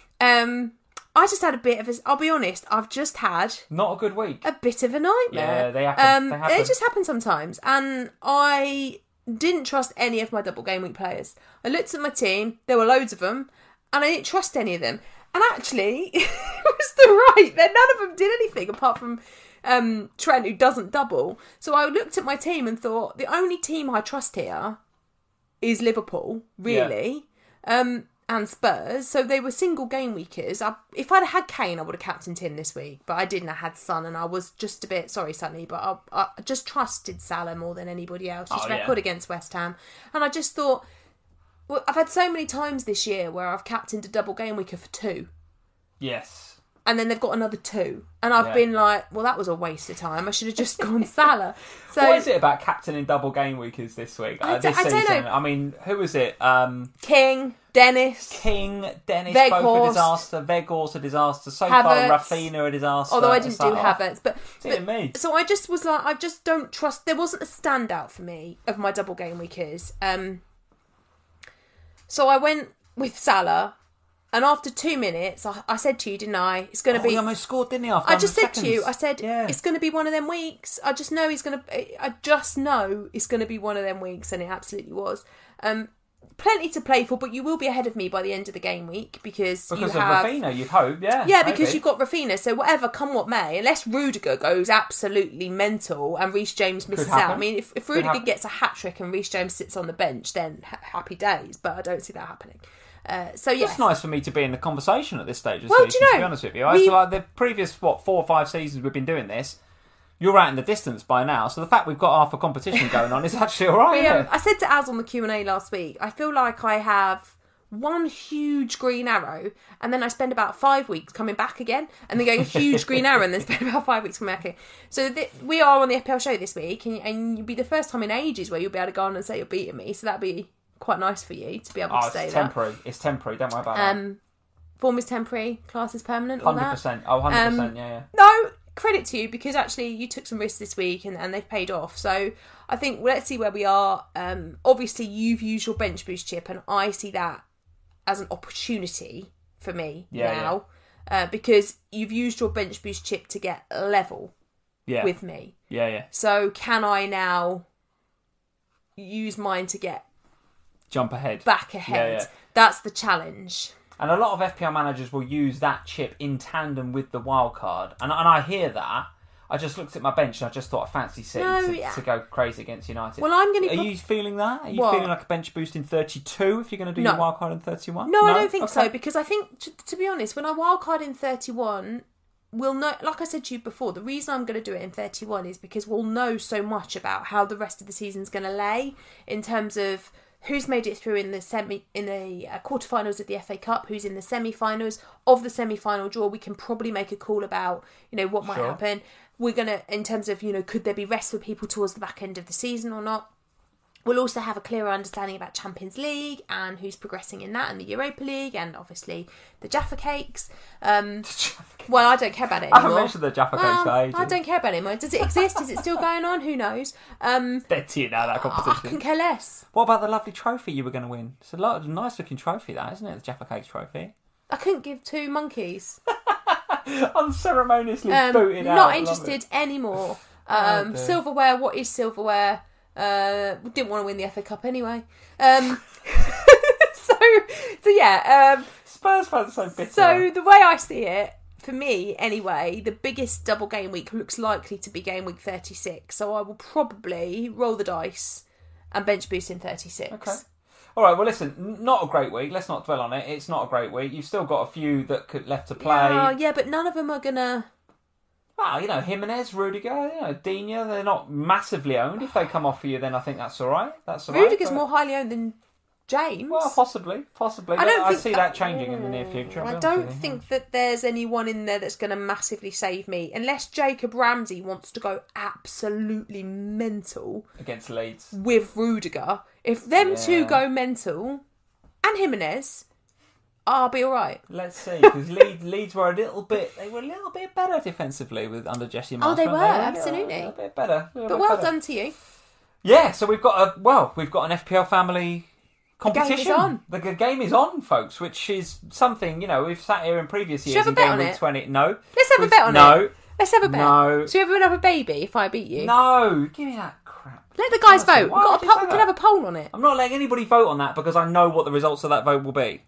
um, I just had a bit of a. I'll be honest. I've just had Not a good week. a bit of a nightmare. Yeah, they happen. Um, They happen. It just happens sometimes, and I didn't trust any of my double game week players. I looked at my team. There were loads of them, and I didn't trust any of them. And actually, it was the right. Then none of them did anything apart from um, Trent, who doesn't double. So I looked at my team and thought the only team I trust here is Liverpool, really, um, and Spurs. So they were single game weekers. I, if I'd had Kane, I would have captained him this week, but I didn't. I had Son, and I was just a bit sorry, Sonny, but I, I just trusted Salah more than anybody else. His Oh, yeah. record against West Ham, and I just thought. Well, I've had so many times this year where I've captained a double game weeker for two, Yes. and then they've got another two, and I've Yeah. been like, well, that was a waste of time. I should have just gone Salah. So What is it about captaining double game weekers this week? I Uh, this d- I don't season? know. I mean, who was it? Um, King, Dennis, King, Dennis, both a Weghorst. disaster. Weghorst a disaster. So far, Havertz. Rafinha a disaster. although I It's didn't like, do oh, Havertz, but, dear but me. so I just was like, I just don't trust. There wasn't a standout for me of my double game weekers. Um, so I went with Salah, and after two minutes, I, I said to you, didn't I? It's going to Oh, be. he almost scored, didn't he? After I just said one hundred to you, seconds? I said, Yeah. it's going to be one of them weeks. I just know he's going to. I just know it's going to be one of them weeks, and it absolutely was. Um, plenty to play for, but you will be ahead of me by the end of the game week because, Because you of have. Rafinha, you'd hope, yeah. Yeah, because maybe. you've got Rafinha, so whatever, come what may, unless Rudiger goes absolutely mental and Reece James misses out. happen. I mean, if, if Could Rudiger happen. gets a hat-trick and Reece James sits on the bench, then ha- happy days, but I don't see that happening. Uh, so, yes. It's nice for me to be in the conversation at this stage of the Well, do season, you know, to be honest with you. I we- feel like the previous, what, four or five seasons we've been doing this, you're out in the distance by now, so the fact we've got half a competition going on is actually all right, We, isn't um, it? I said to Az on the Q and A last week, I feel like I have one huge green arrow, and then I spend about five weeks coming back again, and then going a huge green arrow, and then spend about five weeks coming back again. So th- we are on the F P L show this week, and, and you'll be the first time in ages where you'll be able to go on and say you're beating me, so that'd be quite nice for you to be able Oh, to it's say that. temporary. It's temporary, don't worry about that. Um, form is temporary, class is permanent, all one hundred that. percent. Oh, one hundred percent, Um, yeah, yeah. No, credit to you because actually you took some risks this week and, and they've paid off. So I think well, let's see where we are. Um, obviously, you've used your bench boost chip, and I see that as an opportunity for me Yeah, now Uh, because you've used your bench boost chip to get level Yeah, with me. yeah, yeah. So can I now use mine to get Jump ahead. back ahead? Yeah, yeah. That's the challenge. And a lot of F P L managers will use that chip in tandem with the wild card. And, and I hear that. I just looked at my bench and I just thought I fancy City No, to, yeah. to go crazy against United. Well, I'm going to. Are you feeling that? Are you What? feeling like a bench boost in thirty-two if you're going to do No. your wild card in thirty-one? No, I don't think Okay. so because I think, to, to be honest, when I wildcard in thirty-one, we'll know. Like I said to you before, the reason I'm going to do it in thirty-one is because we'll know so much about how the rest of the season's going to lay in terms of who's made it through in the semi in the uh, quarterfinals of the F A Cup, who's in the semi-finals of the semi-final draw. We can probably make a call about, you know, what might Sure. happen. We're gonna, in terms of, you know, could there be rest for people towards the back end of the season or not. We'll also have a clearer understanding about Champions League and who's progressing in that, and the Europa League, and obviously the Jaffa Cakes. Um, well, I don't care about it I haven't anymore. mentioned the Jaffa Cakes Well, for ages. I don't care about it anymore. Does it exist? Is it still going on? Who knows? Um, Dead to you now, that I competition. can care less. What about the lovely trophy you were going to win? It's a lot, nice looking trophy, that, isn't it? The Jaffa Cakes trophy. I couldn't give two monkeys. Unceremoniously Um, booted out. not I love interested it. anymore. Oh, Um, dear. silverware. What is silverware? Uh, didn't want to win the F A Cup anyway. Um, so, so yeah. Um, Spurs fans are so bitter. so the way I see it, for me anyway, the biggest double game week looks likely to be game week thirty-six. So I will probably roll the dice and bench boost in thirty-six. Okay. All right, well, listen, n- not a great week. Let's not dwell on it. It's not a great week. You've still got a few that could left to play. Yeah, yeah, but none of them are gonna. Well, you know, Jimenez, Rudiger, you know, Digne, they're not massively owned. If they come off for you, then I think that's all right. That's all right. Rudiger's but- more highly owned than James. Well, possibly, possibly. I don't I think see that changing in the near future. I'll be I honest don't with you. think that there's anyone in there that's going to massively save me, unless Jacob Ramsey wants to go absolutely mental Against Leeds. with Rudiger. If them Yeah. two go mental, and Jimenez, I'll be all right. Let's see, because Leeds, Leeds were a little bit, they were a little bit better defensively with under Jesse Marsh. Oh, they weren't were, A little- absolutely. A little bit better. a little But bit well better. done to you. Yeah, so we've got a well, we've got an F P L family game is competition. on. The g- game is on, folks, which is something, you know, we've sat here in previous you years have a in bet game on week it? twenty. No. Let's have a We've- bet on no, it. Let's have a bet. No. So you ever have a baby if I beat you? No, give me that crap. Let the guys Honestly, vote. We've why got would a you poll, say we can that? have a poll on it. I'm not letting anybody vote on that because I know what the results of that vote will be.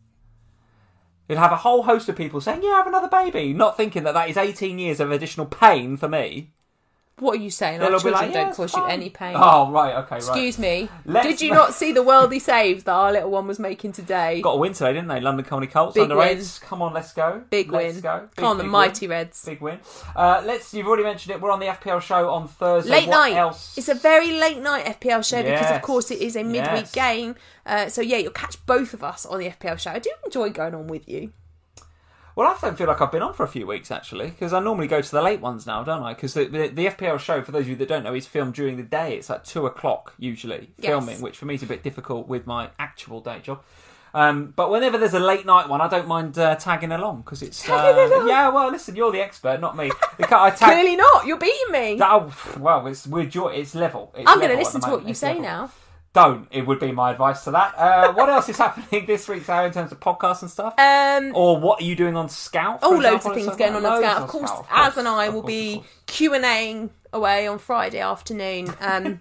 You'll have a whole host of people saying, yeah, have another baby, not thinking that that is eighteen years of additional pain for me. What are you saying? They'll Our all be children like, yeah, don't it's cause you fine. any pain. Oh, right, okay, right. Excuse me. Let's Did you ma- not see the worldly saves that our little one was making today? Got a win today, didn't they? London Colney Colts, Big under win. eights. Come on, let's go. Big let's win. Go. Big, Come on, the big mighty win. Reds. Big win. Uh, let's. You've already mentioned it. We're on the F P L show on Thursday. Late what night. Else? It's a very late night F P L show because, of Yes. course, it is a midweek Yes. game. Uh, so, yeah, you'll catch both of us on the F P L show. I do enjoy going on with you. Well, I don't feel like I've been on for a few weeks, actually, because I normally go to the late ones now, don't I? Because the, the, the F P L show, for those of you that don't know, is filmed during the day. It's like two o'clock, usually, Yes. filming, which for me is a bit difficult with my actual day job. Um, but whenever there's a late night one, I don't mind uh, tagging along, because it's... Uh, yeah, well, listen, you're the expert, not me. I tag, Clearly not. You're beating me. oh, well, it's, we're, jo- it's level. It's I'm going to level at listen the to what moment. you It's say level. now. Don't. It would be my advice to that. Uh, what else is happening this week, Sarah, in terms of podcasts and stuff? Um, Or what are you doing on Scout? for all loads example, of and things stuff? going on on Loads Scout. Of course, Scout, Az and I of will course, of be course. Q and Aing away on Friday afternoon. Um,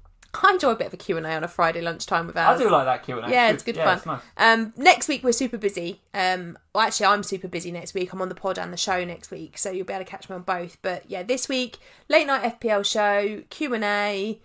I enjoy a bit of a Q and A on a Friday lunchtime with Az. I do like that Q and A. Yeah, it's good yeah, fun. It's nice. Um, next week we're super busy. Um, well, actually, I'm super busy next week. I'm on the pod and the show next week, so you'll be able to catch me on both. But yeah, this week late night F P L show, Q and A.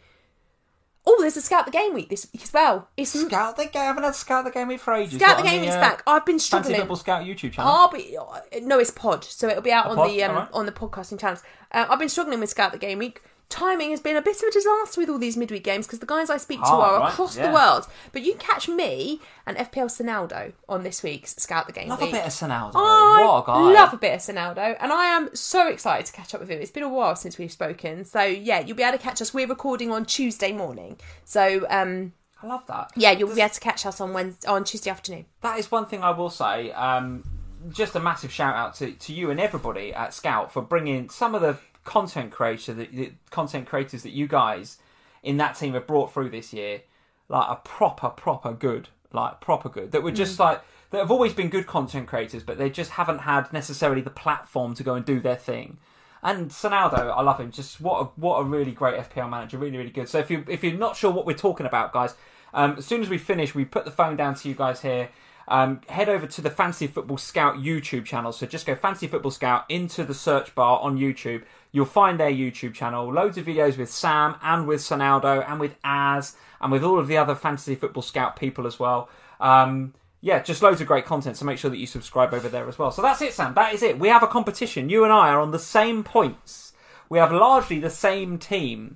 Oh, there's a Scout the Game week this week as well. It's Scout the game. I haven't had Scout the game week for ages. Scout What, the on Game week's uh, back. I've been Fancy struggling. Football Scout YouTube channel. I'll be no, it's pod, so it'll be out A on pod? the um, Alright. on the podcasting channels. Uh, I've been struggling with Scout the Game week. Timing has been a bit of a disaster with all these midweek games because the guys I speak to Hard, are right? across Yeah. the world. But you can catch me and F P L Sonaldo on this week's Scout the Game Love week. a bit of Sonaldo. I What a guy. love a bit of Sonaldo, and I am so excited to catch up with him. It's been a while since we've spoken, so yeah, you'll be able to catch us. We're recording on Tuesday morning, so um, I love that. yeah, you'll be able to catch us on Wednesday, on Tuesday afternoon. That is one thing I will say. Um, just a massive shout out to, to you and everybody at Scout for bringing some of the content creator that the content creators that you guys in that team have brought through this year, like a proper proper good, like proper good. That were just like that have always been good content creators, but they just haven't had necessarily the platform to go and do their thing. And Sonaldo, I love him. Just what a, what a really great F P L manager, really really good. So if you if you're not sure what we're talking about, guys, um, as soon as we finish, we put the phone down to you guys here. Um, head over to the Fantasy Football Scout YouTube channel. So just go Fantasy Football Scout into the search bar on YouTube. You'll find their YouTube channel. Loads of videos with Sam and with Sonaldo and with Az and with all of the other Fantasy Football Scout people as well. Um, yeah, just loads of great content. So make sure that you subscribe over there as well. So that's it, Sam. That is it. We have a competition. You and I are on the same points. We have largely the same team.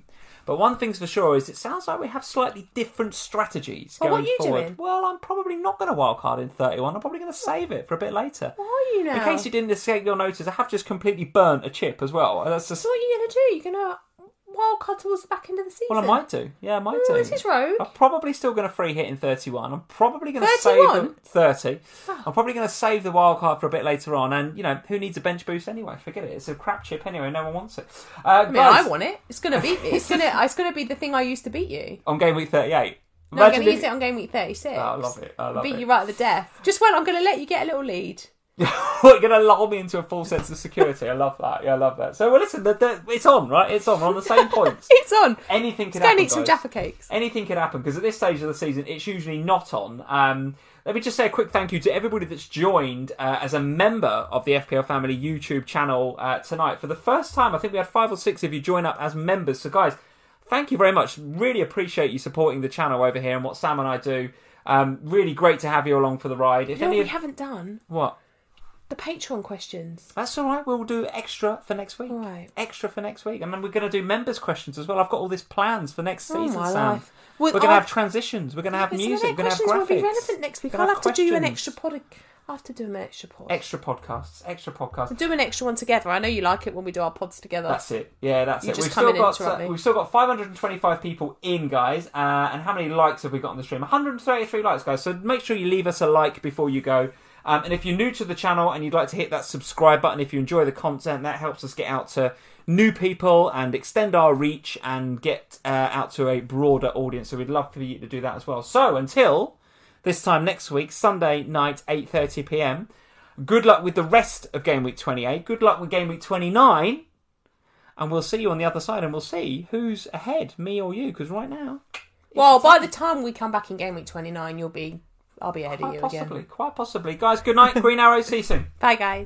But one thing's for sure is it sounds like we have slightly different strategies Well, going what are you forward. doing? Well, I'm probably not going to wildcard in thirty-one. I'm probably going to save it for a bit later. What are you now? In case you didn't escape your notice, I have just completely burnt a chip as well. That's just... So what are you going to do? You're going to wildcard towards the back end of the season? Well, I might do. Yeah, I might Ooh, do. this is rogue. I'm probably still going to free hit in thirty-one. I'm probably going to save thirty-one? the thirty. Oh. I'm probably going to save the wild card for a bit later on. And, you know, who needs a bench boost anyway? Forget it. It's a crap chip anyway. No one wants it. Uh, I mean, guys, I want it. It's going to beat me. It's going to. It's going to be the thing I used to beat you. on game week thirty-eight. No, I'm Imagine going to if- use it on game week thirty-six. Oh, I love it. I love beat it. you right at the death. Just wait. I'm going to let you get a little lead. You're going to lull me into a full sense of security. I love that. Yeah, I love that. So, well, listen, the, the, it's on, right? It's on. We're on the same points. It's on. Anything could Let's go happen, and eat some guys. Jaffa cakes. Anything could happen because at this stage of the season, it's usually not on. Um, let me just say a quick thank you to everybody that's joined uh, as a member of the F P L Family YouTube channel uh, tonight. For the first time, I think we had five or six of you join up as members. So, guys, thank you very much. Really appreciate you supporting the channel over here and what Sam and I do. Um, really great to have you along for the ride. If You know any what we of... haven't done? What? The Patreon questions. That's all right. We'll do extra for next week. All right. Extra for next week. And then we're going to do members' questions as well. I've got all this plans for next Oh, season, my Sam. life. Well, We're going to I've- have transitions. We're going to have Some of music. their We're going to have questions graphics. will be relevant next week. Gonna I'll have have to do an questions. extra pod. I'll have to do an extra pod. Extra podcasts. Extra podcasts. We'll do an extra one together. I know you like it when we do our pods together. That's it. Yeah, that's You it. just We've come still in and got interrupt uh, me. we've still got five hundred twenty-five people in, guys. Uh, and how many likes have we got on the stream? one hundred thirty-three likes, guys. So make sure you leave us a like before you go. Um, and if you're new to the channel and you'd like to hit that subscribe button, if you enjoy the content, that helps us get out to new people and extend our reach and get uh, out to a broader audience. So we'd love for you to do that as well. So until this time next week, Sunday night, eight thirty p m, good luck with the rest of Game Week twenty-eight. Good luck with Game Week twenty-nine. And we'll see you on the other side and we'll see who's ahead, me or you. Because right now... Well, by the time we come back in game week twenty-nine, you'll be. I'll be ahead of Quite you possibly, again. quite possibly. Guys, good night. Green Arrow, see you soon. Bye, guys.